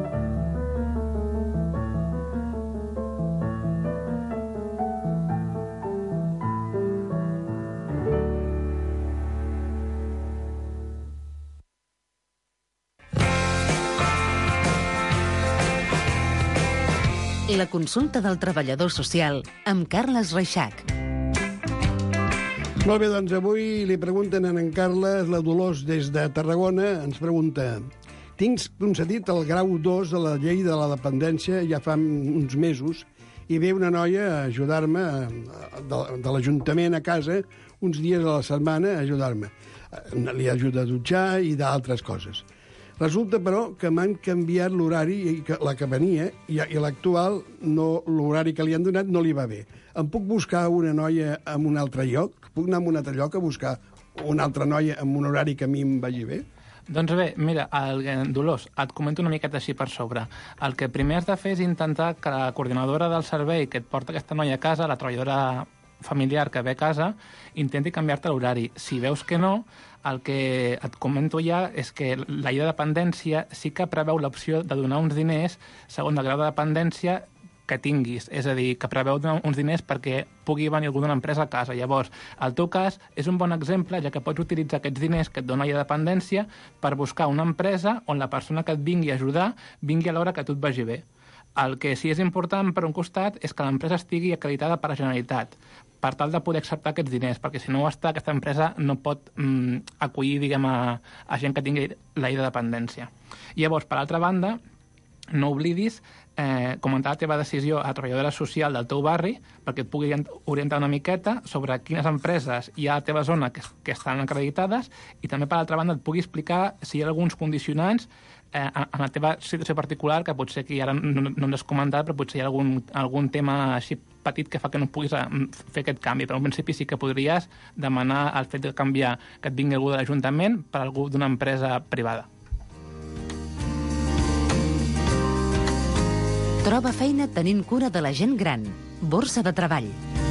La consulta del treballador social amb Carles Reixac. Molt bé, doncs avui li pregunten a en Carles, la Dolors des de Tarragona, ens pregunta: tinc concedit el grau dos de la llei de la dependència ja fa uns mesos i ve una noia a ajudar-me de, de l'Ajuntament a casa uns dies a la setmana a ajudar-me. Li ajuda a dutxar i d'altres coses. Resulta, però, que m'han canviat l'horari, i que la que venia, i, i l'actual, no, l'horari que li han donat no li va bé. Em puc buscar una noia en un altre lloc? Puc anar a un altre lloc a buscar una altra noia amb un horari que a mi em vagi bé? Doncs bé, mira, el, Dolors, et comento una miqueta així per sobre. El que primer has de fer és intentar que la coordinadora del servei que et porta aquesta noia a casa, la treballadora familiar que ve a casa, intenti canviar-te l'horari. Si veus que no, el que et comento ja és que la llei de dependència sí que preveu l'opció de donar uns diners segons el grau de dependència que tinguis, és a dir, que preveu donar uns diners perquè pugui venir algú d'una empresa a casa. Llavors, el teu cas és un bon exemple, ja que pots utilitzar aquests diners que et dona la dependència per buscar una empresa on la persona que et vingui a ajudar vingui a l'hora que a tu et vagi bé. El que sí és important, per un costat, és que l'empresa estigui acreditada per la Generalitat, per tal de poder acceptar aquests diners, perquè si no ho està, aquesta empresa no pot mm, acollir, diguem, a, a gent que tingui la llei de dependència. Llavors, per altra banda, no oblidis eh, comentar la teva decisió a la treballadora social del teu barri perquè et pugui orientar una miqueta sobre quines empreses hi ha a la teva zona que, que estan acreditades i també, per altra banda, et pugui explicar si hi ha alguns condicionants eh, en la teva situació particular, que potser que ara no, no ens has comentat, però potser hi ha algun, algun tema així petit que fa que no puguis fer aquest canvi. Però en principi sí que podries demanar el fet de canviar que et vingui algú de l'Ajuntament per algú d'una empresa privada. Troba feina tenint cura de la gent gran. Borsa de treball.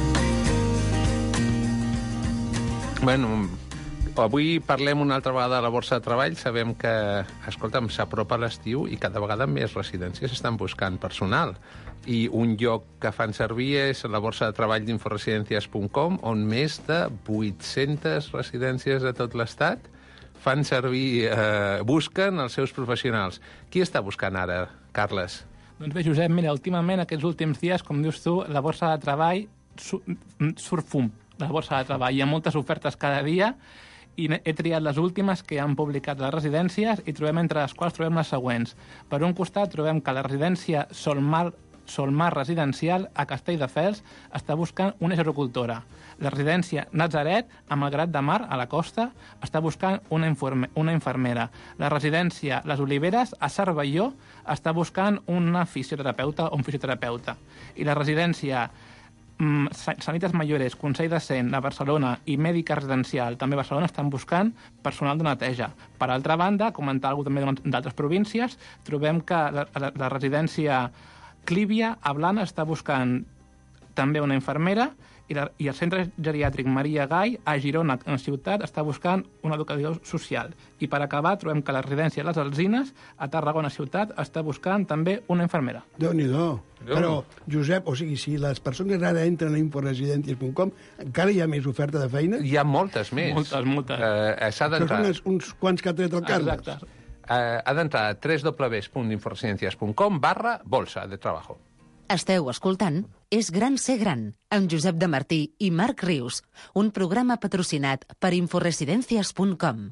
Bueno, avui parlem una altra vegada de la borsa de treball. Sabem que, escolta'm, s'apropa l'estiu i cada vegada més residències estan buscant personal. I un lloc que fan servir és la borsa de treball d'inforesidencias punt com, on més de vuit-centes residències de tot l'estat fan servir, eh, busquen els seus professionals. Qui està buscant ara, Carles? Doncs bé, Josep, mira, últimament, aquests últims dies, com dius tu, la borsa de treball surt fum, la borsa de treball. Hi ha moltes ofertes cada dia i he triat les últimes que han publicat les residències i trobem entre les quals trobem les següents. Per un costat, trobem que la residència Solmar, Solmar Residencial a Castelldefels està buscant una gerocultora. La residència Natzaret, a Malgrat de Mar, a la costa, està buscant una, informe, una infermera. La residència Les Oliveres, a Cervelló, està buscant una fisioterapeuta o un fisioterapeuta. I la residència mm, Sanitas Mayores, Consell de Cent, a Barcelona, i Mèdica Residencial, també a Barcelona, estan buscant personal de neteja. Per altra banda, comentar alguna cosa també d'altres províncies, trobem que la, la, la residència Clívia, a Blanes, està buscant també una infermera i, la, i el centre geriàtric Maria Gai, a Girona, en ciutat, està buscant un educador social. I per acabar, trobem que la residència Les Alzines, a Tarragona ciutat, està buscant també una infermera. Déu-n'hi-do. Però, Josep, o sigui, si les persones ara entren a inforesidencias punt com, encara hi ha més oferta de feina? Hi ha moltes més. Moltes, moltes. Uh, s'ha d'entrar. Això són uns quants que ha tret el Carles. Exacte. Uh, ha d'entrar a w w w punt inforesidencias punt com barra bolsa de trabajo. Esteu escoltant És gran ser gran, amb Josep de Martí i Marc Rius, un programa patrocinat per inforesidencias punt com.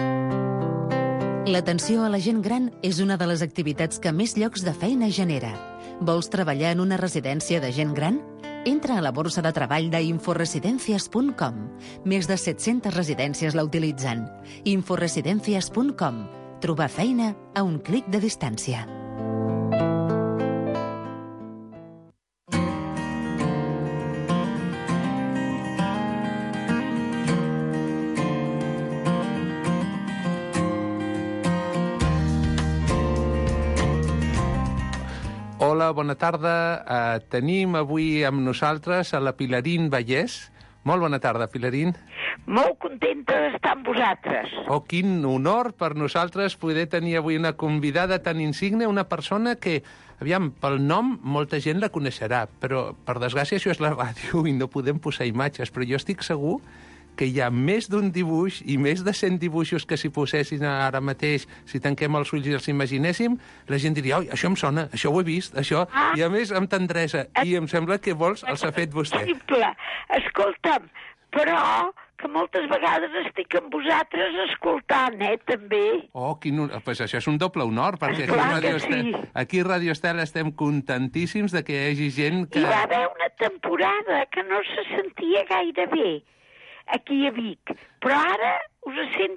L'atenció a la gent gran és una de les activitats que més llocs de feina genera. Vols treballar en una residència de gent gran? Entra a la borsa de treball d'inforesidencias punt com. Més de set-centes residències la utilitzen. inforesidencias punt com. Trobar feina a un clic de distància. Hola, bona tarda. Uh, tenim avui amb nosaltres a la Pilarín Vallès. Molt bona tarda, Pilarín. Molt contenta d'estar amb vosaltres. Oh, quin honor per nosaltres poder tenir avui una convidada tan insigne, una persona que, aviam, pel nom molta gent la coneixerà, però per desgràcia això és la ràdio i no podem posar imatges, però jo estic segur que hi ha més d'un dibuix i més de cent dibuixos que si posessin ara mateix, si tanquem els ulls i els imaginéssim, la gent diria, oi, això em sona, això ho he vist, això... Ah. I a més amb tendresa, i em sembla que vols els ha fet vostè. Simple. Escolta'm, però que moltes vegades estic amb vosaltres escoltant, eh, també. Oh, quin... pues això és un doble honor, perquè aquí a Radio Estel, sí. aquí a Radio Estel estem contentíssims de que hi hagi gent que... Hi va haver una temporada que no se sentia gaire bé aquí a Vic, però ara us sento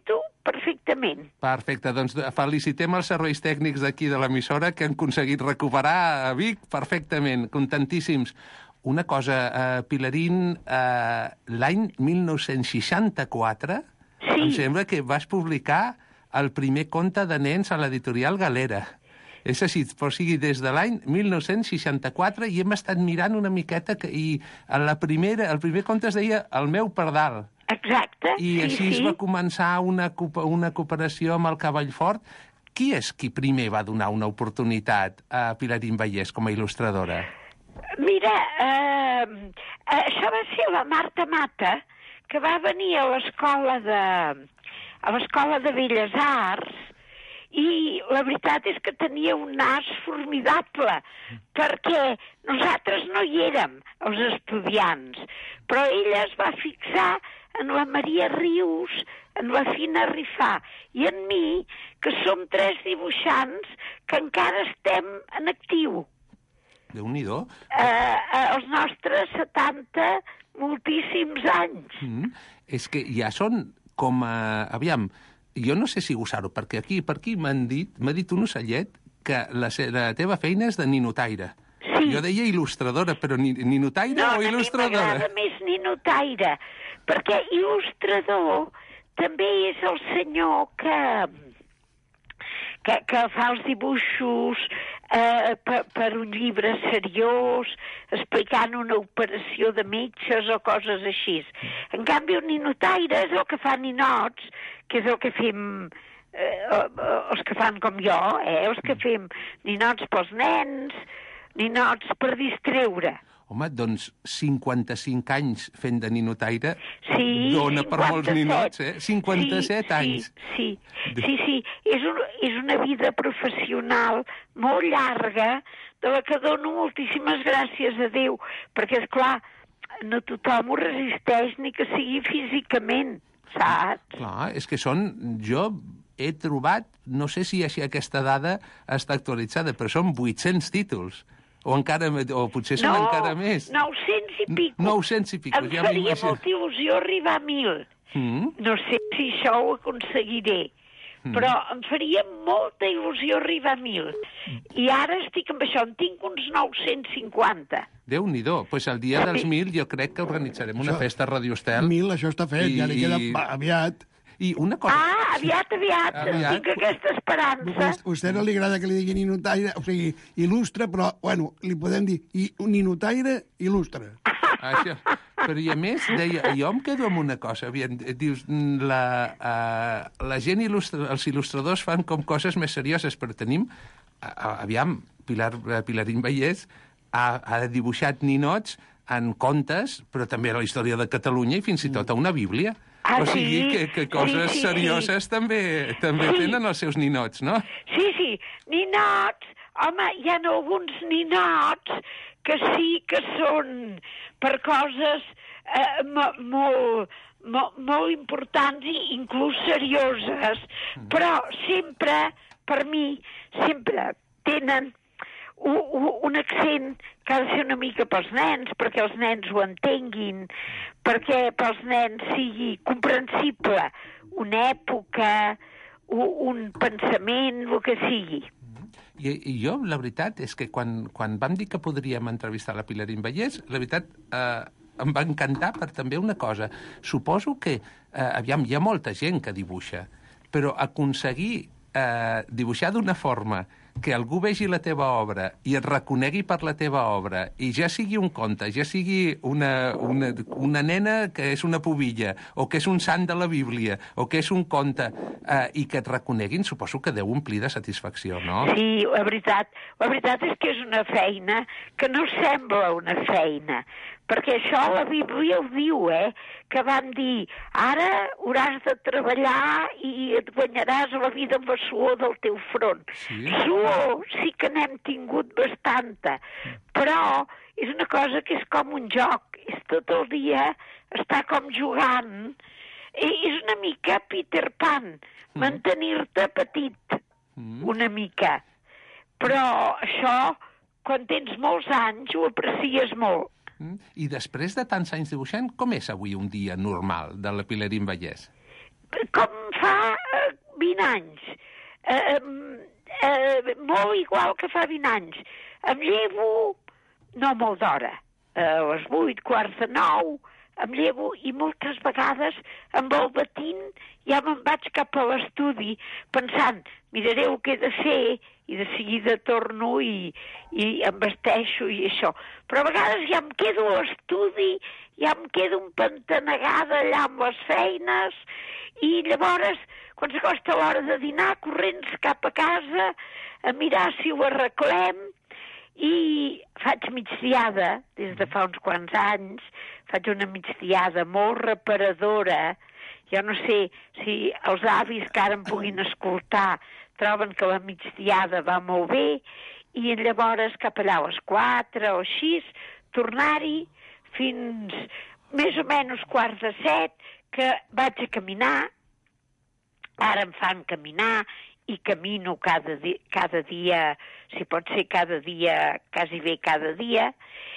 perfectament. Perfecte, doncs felicitem els serveis tècnics d'aquí de l'emissora que han aconseguit recuperar a Vic perfectament, contentíssims. Una cosa, eh, Pilarín, eh, l'any mil nou-cents seixanta-quatre, sí. Em sembla que vas publicar el primer conte de nens a l'editorial Galera. És així, o sigui, des de l'any mil nou-cents seixanta-quatre i hem estat mirant una miqueta que, i la primera, el primer conte es deia El meu pardal. Exacte, I sí, així sí. es va començar una, una cooperació amb el Cavall Fort. Qui és qui primer va donar una oportunitat a Pilarín Vallès com a il·lustradora? Mira, eh, això va ser la Marta Mata, que va venir a l'escola de, a l'escola de Belles Arts, i la veritat és que tenia un nas formidable, perquè nosaltres no hi érem, els estudiants, però ella es va fixar en la Maria Rius, en la Fina Rifà i en mi, que som tres dibuixants que encara estem en actiu. Déu-n'hi-do. Eh, eh, els nostres setanta, moltíssims anys. Mm, és que ja són com a... Aviam, jo no sé si gosar-ho, perquè aquí per aquí m'han dit, m'ha dit un ocellet que la, la teva feina és de ninotaire. Sí. Jo deia il·lustradora, però ni, ninotaire no, o il·lustradora? No, a mi m'agrada més ninotaire, perquè il·lustrador també és el senyor que... Que, que fa els dibuixos eh, per, per un llibre seriós, explicant una operació de metges o coses així. En canvi, un ninotaire és el que fa ninots, que és el que fem, eh, els que fan com jo, eh, els que fem ninots pels nens, ninots per distreure. Home, doncs cinquanta-cinc anys fent de ninotaire sí, dona per molts ninots, eh? cinquanta-set sí, anys. Sí, sí, sí, sí. És, un, és una vida professional molt llarga, de la que dono moltíssimes gràcies a Déu, perquè, esclar, no tothom ho resisteix ni que sigui físicament, saps? Clar, és que són... Jo he trobat, no sé si així aquesta dada està actualitzada, però són vuit-cents títols. O encara, o potser són no, encara més. nou-cents i pico. nou-cents i pico. Em ja faria molta il·lusió arribar a mil. Mm. No sé si això ho aconseguiré, mm. però em faria molta il·lusió arribar a mil. I ara estic amb això, en tinc uns nou-cents cinquanta. Déu-n'hi-do. Doncs pues el dia dels mil jo crec que organitzarem una això, festa a Radio Estel. Mil, això està fet, i, ja li queda aviat. I una cosa... Ah, aviat, aviat, aviat. Tinc aquesta esperança. A vostè no li agrada que li digui ninotaire, o sigui, il·lustre, però, bueno, li podem dir i ninotaire, il·lustre. Això. Però i a més, deia, jo em quedo amb una cosa, aviam, dius, la, uh, la gent, il·lustra, els il·lustradors fan com coses més serioses, però tenim, uh, aviam, Pilar, Pilarín Vallès ha, ha dibuixat ninots en contes, però també a la història de Catalunya i fins i tot a una Bíblia. Ah, o sigui sí? que, que coses sí, sí, serioses sí. també, també sí. tenen els seus ninots, no? Sí, sí, ninots, home, hi ha alguns ninots que sí que són per coses eh, molt, molt, molt importants i inclús serioses, mm. però sempre, per mi, sempre tenen un, un accent que ha de ser una mica pels nens, perquè els nens ho entenguin, perquè pels nens sigui comprensible una època, un, un pensament, el que sigui. I, I jo, la veritat, és que quan, quan vam dir que podríem entrevistar la Pilarín Vallès, la veritat, eh, em va encantar per també una cosa. Suposo que, eh, aviam, hi ha molta gent que dibuixa, però aconseguir eh, dibuixar d'una forma que algú vegi la teva obra i et reconegui per la teva obra, i ja sigui un conte, ja sigui una, una, una nena que és una pubilla, o que és un sant de la Bíblia, o que és un conte, eh, i que et reconeguin, suposo que deu omplir de satisfacció, no? Sí, la veritat, la veritat és que és una feina que no sembla una feina, perquè això la Bíblia ho diu, eh? Que van dir, ara hauràs de treballar i et guanyaràs la vida amb la suor del teu front. Sí? Suor sí que n'hem tingut bastanta, però és una cosa que és com un joc, és tot el dia estar com jugant, i és una mica Peter Pan, mantenir-te petit, una mica. Però això, quan tens molts anys, ho aprecies molt. I després de tants anys dibuixant, com és avui un dia normal de la Pilarín Vallès? Com fa vint anys, eh, eh, molt igual que fa vint anys. Em llevo, no molt d'hora, a les vuit, quarts de nou, em llevo i moltes vegades amb el matí ja me'n vaig cap a l'estudi pensant, miraré el que he de fer i de seguida torno i, i em vesteixo i això. Però a vegades ja em quedo a l'estudi, ja em quedo empantanegada allà amb les feines i llavors, quan s'acosta l'hora de dinar, corrents cap a casa, a mirar si ho arreglem, i faig migdiada, des de fa uns quants anys, faig una migdiada molt reparadora. Jo no sé si els avis que ara em puguin escoltar troben que la migdiada va molt bé, i llavors cap allà a les quatre o així, tornar-hi fins més o menys quarts de set, que vaig a caminar, ara em fan caminar, i camino cada, di cada dia, si pot ser cada dia, quasi bé cada dia,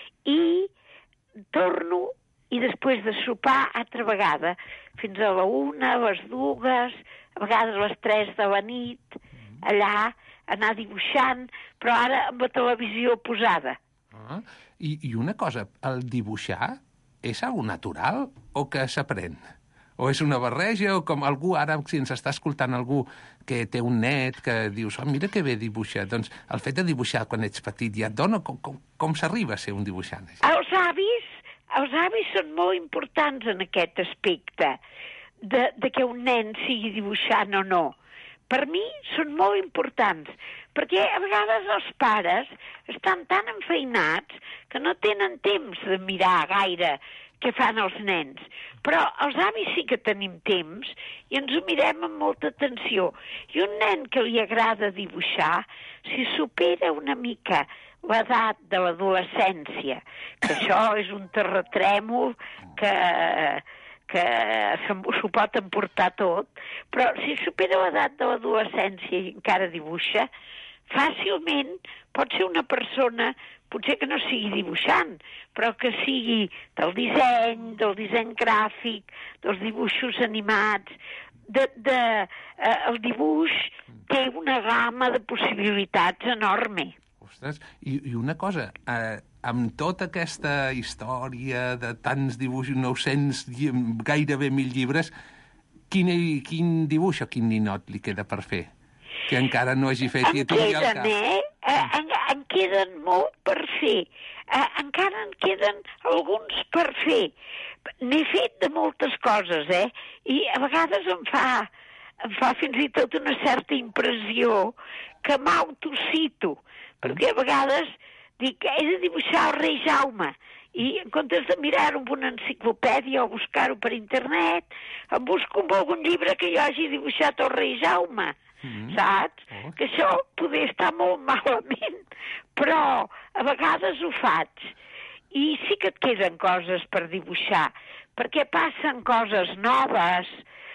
i torno, i després de sopar altra vegada, fins a la una, a les dues, a vegades a les tres de la nit, allà, anar dibuixant, però ara amb la televisió posada. Ah, i, I una cosa, el dibuixar és algo natural o que s'aprèn? O és una barreja, o com algú ara, si ens està escoltant algú que té un net, que dius, oh, mira que bé dibuixa. Doncs el fet de dibuixar quan ets petit ja et dona com, com, com s'arriba a ser un dibuixant? Els avis, els avis són molt importants en aquest aspecte, de, de que un nen sigui dibuixant o no. Per mi són molt importants, perquè a vegades els pares estan tan enfeinats que no tenen temps de mirar gaire què fan els nens. Però els avis sí que tenim temps i ens ho mirem amb molta atenció. I un nen que li agrada dibuixar, si supera una mica l'edat de l'adolescència, que això és un terratrèmol que, que s'ho pot emportar tot, però si supera l'edat de l'adolescència i encara dibuixa, fàcilment pot ser una persona, potser que no sigui dibuixant, però que sigui del disseny, del disseny gràfic, dels dibuixos animats, de, de, eh, el dibuix té una gamma de possibilitats enorme. Ostres, i, i una cosa, eh, amb tota aquesta història de tants dibuixos, nou-cents, gairebé mil llibres, quin, quin dibuix o quin ninot li queda per fer? Que encara no hagi fet... En queden, eh? eh en, en queden molt per fer. Eh, encara en queden alguns per fer. N'he fet de moltes coses, eh? I a vegades em fa, em fa fins i tot una certa impressió que m'autocito, perquè a vegades dic, he de dibuixar el rei Jaume, i en comptes de mirar-ho amb una enciclopèdia o buscar-ho per internet, em busco amb algun llibre que jo hagi dibuixat el rei Jaume. Mm-hmm. Saps? Oh. Que això poder estar molt malament, però a vegades ho faig. I sí que et queden coses per dibuixar, perquè passen coses noves,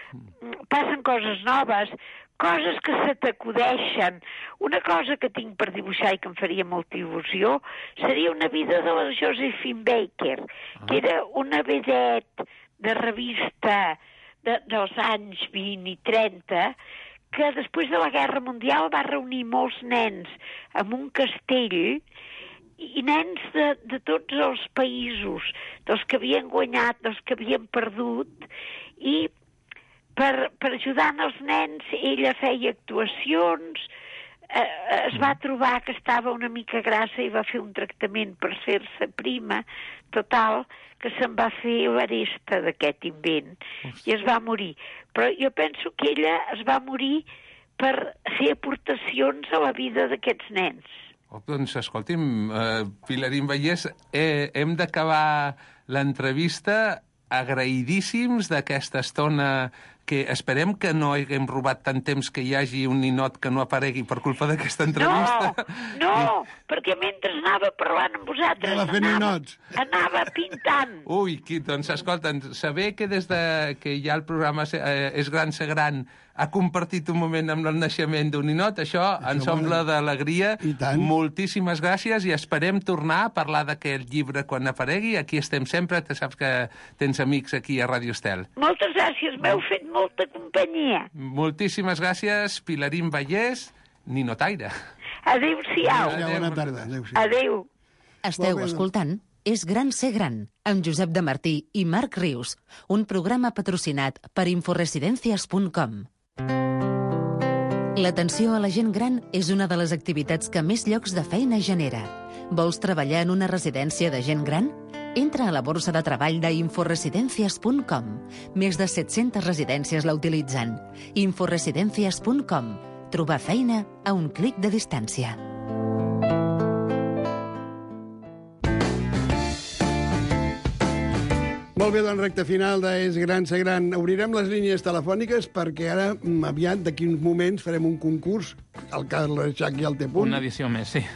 passen coses noves, coses que se t'acudeixen. Una cosa que tinc per dibuixar i que em faria molta il·lusió seria una vida de la Josephine Baker, ah. que era una vedet de revista de, dels anys vint i trenta, que després de la Guerra Mundial va reunir molts nens en un castell, i nens de, de tots els països, dels que havien guanyat, dels que havien perdut, i per, per ajudar els nens ella feia actuacions, eh, es va trobar que estava una mica grassa i va fer un tractament per fer-se prima, total, que se'n va fer l'aresta d'aquest invent i es va morir. Però jo penso que ella es va morir per fer aportacions a la vida d'aquests nens. Oh, doncs, escolti'm, uh, Pilarín Vallès, eh, hem d'acabar l'entrevista agraïdíssims d'aquesta estona que esperem que no haguem robat tant temps que hi hagi un ninot que no aparegui per culpa d'aquesta entrevista. No, no, perquè mentre anava parlant amb vosaltres Anava fent anava, ninots. anava pintant. Ui, qui, doncs, escolta, saber que des de que ja el programa eh, És Gran Ser Gran ha compartit un moment amb el naixement d'un ninot, això, això ens omple d'alegria. Moltíssimes gràcies i esperem tornar a parlar d'aquest llibre quan aparegui. Aquí estem sempre, te saps que tens amics aquí a Ràdio Estel. Moltes gràcies, m'heu fet molta companyia. Moltíssimes gràcies, Pilarín Vallès, ninotaire. Adéu-siau. Adéu, bona tarda. Adéu. Esteu escoltant És Gran Ser Gran, amb Josep de Martí i Marc Rius, un programa patrocinat per inforesidencias punt com. L'atenció a la gent gran és una de les activitats que més llocs de feina genera. Vols treballar en una residència de gent gran? Entra a la borsa de treball d'inforesidencias punt com. Més de set-centes residències la utilitzen. inforesidencias punt com. Trobar feina a un clic de distància. Molt bé, doncs, recta final de És Gran Ser Gran. Obrirem les línies telefòniques perquè ara, aviat, d'aquí uns moments, farem un concurs. El Carles Xac ja el té a punt. Una edició més, sí.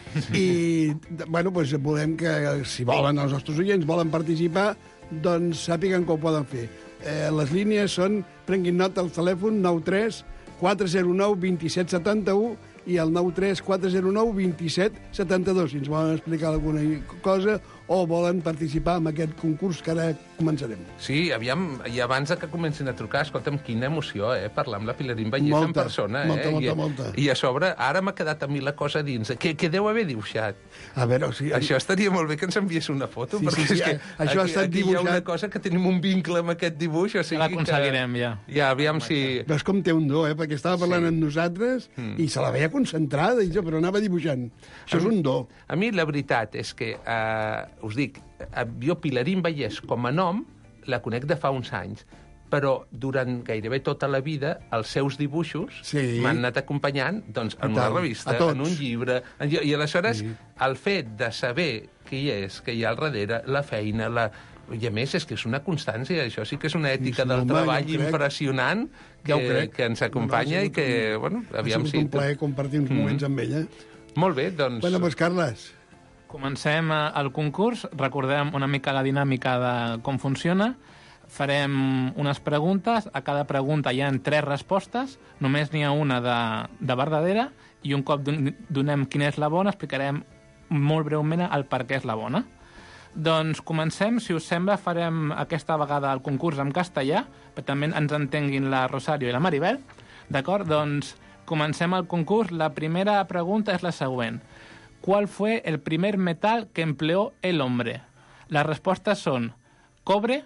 I, bueno, doncs volem que, si volen, els nostres oients volen participar, doncs sàpiguen que ho poden fer. Eh, les línies són, prenguin nota, el telèfon nou tres quatre zero nou dos set set u i el nou tres quatre zero nou dos set set dos, si ens volen explicar alguna cosa o volen participar en aquest concurs que ara començarem. Sí, aviam, i abans que comencin a trucar, escolta'm, quina emoció, eh, parlar amb la Pilarín Vallès en persona, eh? Molta, molta, I, molta. I a sobre, ara m'ha quedat a mi la cosa dins. Què, què deu haver dibuixat? A veure, o sigui... Això estaria molt bé que ens enviés una foto, Sí, perquè sí, sí, és que això ha aquí, estat aquí hi ha dibuixat. una cosa que tenim un vincle amb aquest dibuix, o sigui L'aconseguirem, ja. Ja, aviam si... Veus com té un do, eh? Perquè estava parlant sí. amb nosaltres mm. i se la veia concentrada, i jo, però anava dibuixant. Això és un do. A mi la veritat és que, eh, us dic, jo Pilarín Vallès com a nom la conec de fa uns anys, però durant gairebé tota la vida els seus dibuixos sí. m'han anat acompanyant doncs, en una revista, en un llibre, en, i aleshores sí. el fet de saber qui és, que hi ha al darrere, la feina, la... I a més, és que és una constància, això sí que és una ètica sí, del home, treball impressionant que, ja que ens acompanya no, i que, un, bueno, aviam si... Ha sigut un plaer compartir uns moments mm. amb ella. Molt bé, doncs... Bueno, doncs, Carles... Comencem el concurs, recordem una mica la dinàmica de com funciona. Farem unes preguntes, a cada pregunta hi ha tres respostes, només n'hi ha una de, de verdadera, i un cop donem quina és la bona, explicarem molt breument el per què és la bona. Doncs comencem, si us sembla, farem aquesta vegada el concurs en castellà, perquè també ens entenguin la Rosario i la Maribel. D'acord? Doncs comencem el concurs. La primera pregunta és la següent. ¿Cuál fue el primer metal que empleó el hombre? Las respuestas son cobre,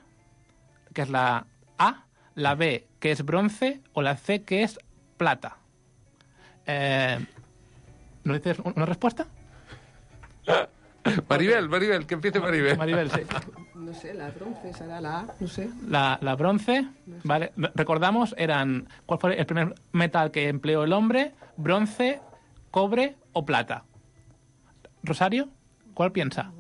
que es la A, la B, que es bronce, o la C, que es plata. Eh, ¿No dices una respuesta? Maribel, Maribel, que empiece Maribel. Maribel, sí. No sé, la bronce será la A, no sé. La, la bronce, no sé. Vale, recordamos, eran, ¿cuál fue el primer metal que empleó el hombre? Bronce, cobre o plata. Rosario, ¿cuál piensa?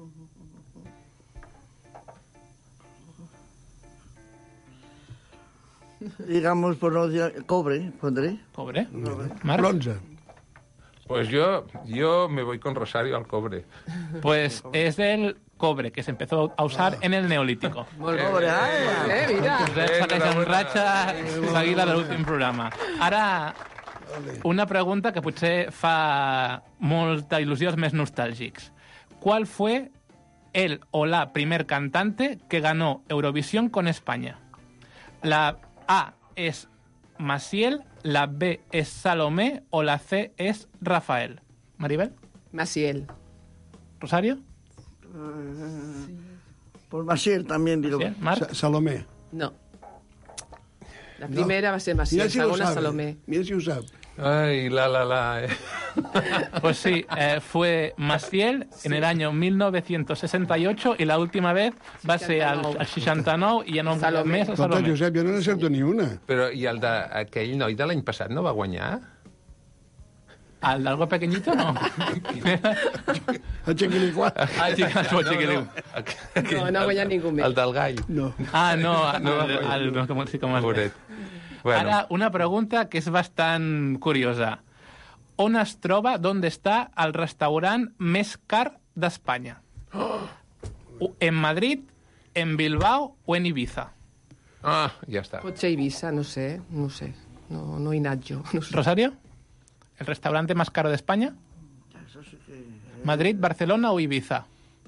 Digamos, por no decir, cobre, pondré. ¿Cobre? ¿Marc? Bronce. Pues yo, yo me voy con Rosario al cobre. Pues es el cobre, que se empezó a usar en el Neolítico. Molt cobre, eh? Eh, mira. Segueix en ratxa seguida de l'últim programa. Ara, una pregunta que potser fa molta il·lusió als més nostàlgics. ¿Cuál fue el o la primer cantante que ganó Eurovisión con España? La A es Maciel, la B es Salomé o la C es Rafael. ¿Maribel? Maciel. ¿Rosario? Uh, por Maciel también, digo. ¿Marc? Salomé. No. La primera no. va ser Maciel, la si segunda Salomé. Mira si ho sap. Ay, la, la, la. Eh. Pues sí, eh, fue Maciel sí. en el año mil novecientos sesenta y ocho y la última vez va a ser al, al seixanta-nou i ja no Salomé. més a Salomé. Escolta, Josep, jo no n'acerto ni una. Però i el d'aquell noi de l'any passat no va guanyar? ¿Al de algo pequeñito no? El Chiquilicuà. Ah, el Chiquiliu. No, no ha guanyat ningú més. El del gall. No. Ah, no, no, el, el, el, sí, com es Pobret. Bueno. Ara, una pregunta que és bastant curiosa. on es troba, d'on està el restaurant més car d'Espanya? En Madrid, en Bilbao o en Ibiza? Ah, ja està. Pot ser Ibiza, no sé, no sé. No, no he anat jo. No sé. Rosario, el restaurante más caro de España? Madrid, Barcelona o Ibiza?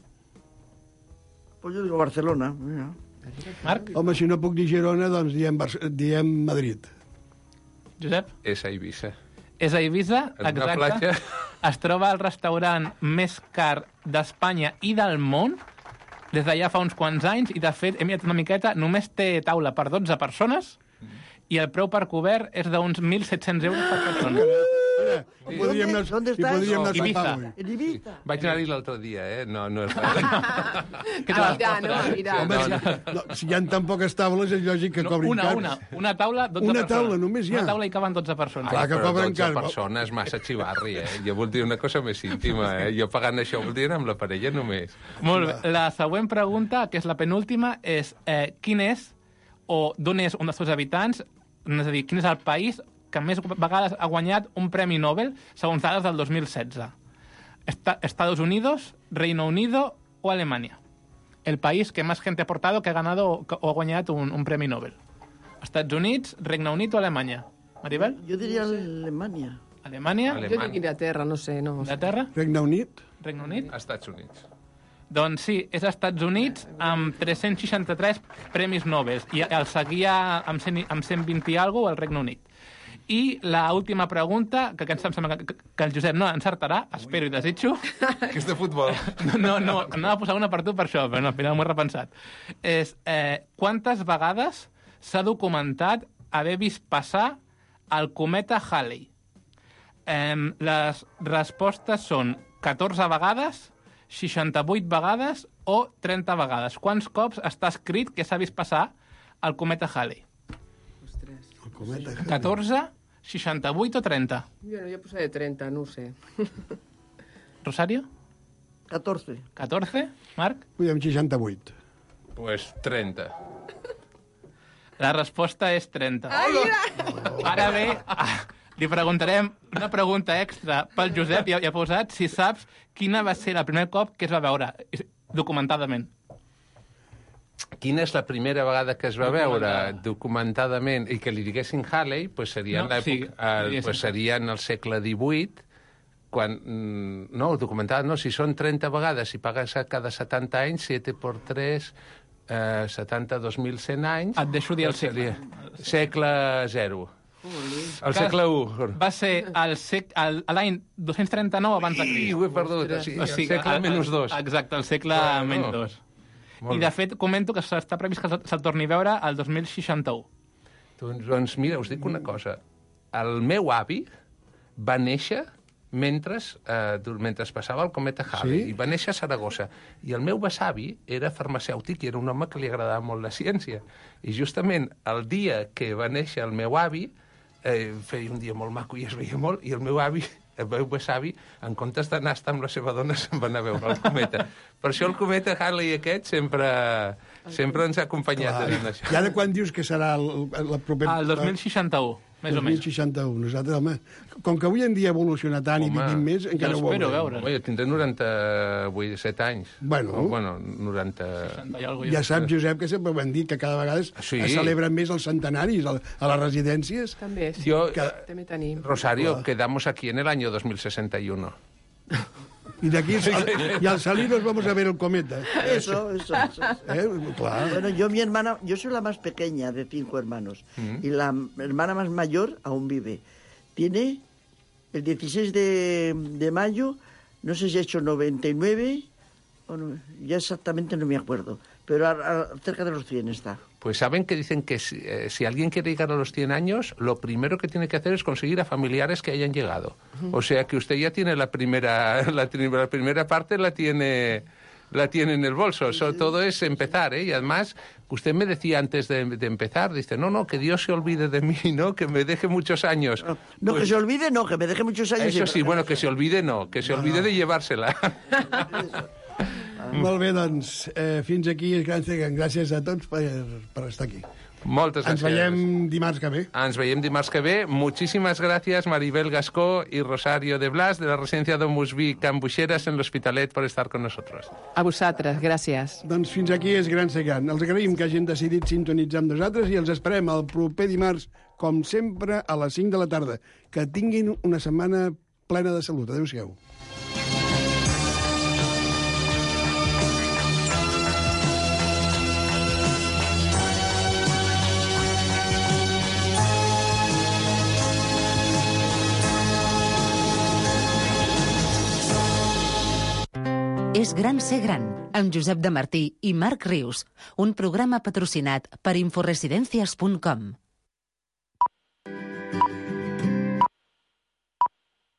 Pues jo digo Barcelona. Mira. Marc? Home, si no puc dir Girona, doncs diem, Bar diem Madrid. Josep? És a Eivissa. És a Eivissa, En una exacte. platja. Es troba el restaurant més car d'Espanya i del món des d'allà fa uns quants anys, i de fet, he mirat una miqueta, només té taula per dotze persones i el preu per cobert és d'uns mil set-cents euros per persona. I podríem anar, ¿Dónde i está podríem anar eso? a Ibiza. San Pablo. En Ibiza. Vaig anar-hi l'altre dia, eh? No, no és Què Ah, tal? mira, no, mira. Home, si, no, si hi ha tan poques taules, és lògic que No, cobrin una, cars. una, una taula, dotze Una persones. taula, només hi ha. Una taula hi caben dotze persones. Clar que però cobren dotze car. persones, massa xivarri, eh? Jo voldria una cosa més íntima, eh? Jo pagant això voldria anar amb la parella només. Molt bé. La següent pregunta, que és la penúltima, és eh, quin és o d'on és un dels seus habitants, és a dir, quin és el país que més vegades ha guanyat un premi Nobel segons dades del dos mil setze? Esta Estados Unidos, Reino Unido o Alemania? El país que más gente ha aportado que ha ganado o ha guanyat un, un premi Nobel. Estats Units, Regne Unit o Alemanya? Maribel? Jo diria Alemanya. Alemanya? Jo dic Inglaterra, no sé. No. Inglaterra? Regne Unit? Regne Unit? Estats Units. Doncs sí, és als Estats Units amb tres-cents seixanta-tres premis Nobel i el seguia amb, cent, amb cent vint i alguna cosa el Regne Unit. I la última pregunta, que, que em sembla que, que el Josep no encertarà, espero i desitjo. Que és de futbol. No, no, no, anava a posar una per tu per això, però no, al final m'ho he repensat. És, eh, quantes vegades s'ha documentat haver vist passar el cometa Halley? Eh, les respostes són catorze vegades, seixanta-vuit vegades o trenta vegades. Quants cops està escrit que s'ha vist passar el cometa Halley? El cometa. catorze, seixanta-vuit o trenta? Jo, jo posaré trenta, no ho sé. Rosario? catorze. catorze? Marc? Podem seixanta-vuit. Pues trenta. La resposta és trenta. Ara bé, ah, li preguntarem una pregunta extra pel Josep, ja, ja ha posat, si saps quina va ser el primer cop que es va veure documentadament. Quina és la primera vegada que es va veure documentadament i que li diguessin Halley, pues seria, No, en sí, l'època, sí, eh, pues seria en el segle divuit, quan, mm, no, documentat no, si són trenta vegades i pagues cada setanta anys, set per tres, eh, setanta, dos mil cent anys... Et deixo dir el pues segle. seria Segle zero. El segle u. Va ser el sec, el, l'any dos-cents trenta-nou abans de Crist. Ui, ho he perdut. O sigui, el segle el- menys dos. Exacte, el segle Bueno, menys dos. molt I, bé. de fet, comento que s'està previst que se'l se torni a veure el dos mil seixanta-u. Doncs, doncs mira, us dic una cosa. El meu avi va néixer mentre, eh, dur- mentre passava el cometa Halley. Sí? I va néixer a Saragossa. I el meu besavi era farmacèutic i era un home que li agradava molt la ciència. I justament el dia que va néixer el meu avi, eh, feia un dia molt maco i es veia molt, i el meu avi, el meu besavi, en comptes d'anar a estar amb la seva dona, se'n va anar a veure el cometa. Per això el cometa Halley aquest sempre, sempre ens ha acompanyat. En això. I ara quan dius que serà el, el, el proper... El dos mil seixanta-u, més o dos mil menys. seixanta-u. Nosaltres, home, com que avui en dia evoluciona tant i Home, vivim més, encara jo ho espero veurem. veure. Home, jo tindré noranta-vuit, set anys. Bueno. O, bueno, noranta... Ja saps, Josep, que sempre ho hem dit, que cada vegada es, Sí. es celebren més els centenaris a, a les residències. També, sí. Jo, Que- També tenim. Rosario, quedamos aquí en el año dos mil sesenta y uno. Y de aquí, y al salir nos vamos a ver el cometa. Eso, eso, eso. ¿Eh? Claro. Bueno, yo mi hermana, yo soy la más pequeña de cinco hermanos y la hermana más mayor aún vive. Tiene el dieciséis de, de mayo, no sé si ha hecho noventa y nueve, o no, ya exactamente no me acuerdo, pero a- a- cerca de los cien está. Pues saben que dicen que si, eh, si alguien quiere llegar a los cien años, lo primero que tiene que hacer es conseguir a familiares que hayan llegado. O sea que usted ya tiene la primera, la, tri- la primera parte la tiene, la tiene en el bolso. Eso, todo es empezar, ¿eh? Y además, usted me decía antes de, de empezar, dice, no, no, que Dios se olvide de mí, ¿no? Que me deje muchos años. No, Pues, que se olvide, no, que me deje muchos años. eso y- sí, bueno, que se olvide no, que se olvide de llevársela. Molt bé, doncs, eh, fins aquí. Gràcies a tots per, per estar aquí. Moltes gràcies. Ens veiem dimarts que ve. Ens veiem dimarts que ve. Muchísimas gracias, Maribel Gascó y Rosario de Blas, de la residencia Domus Vi Can Buixeras en l'Hospitalet, por estar con nosotros. A vosaltres, gràcies. Doncs fins aquí és Gran Ser Gran. Els agraïm que hagin decidit sintonitzar amb nosaltres i els esperem el proper dimarts, com sempre, a les cinc de la tarda. Que tinguin una setmana plena de salut. Adéu-siau. És Gran Ser Gran, amb Josep de Martí i Marc Rius, un programa patrocinat per inforesidencias punt com.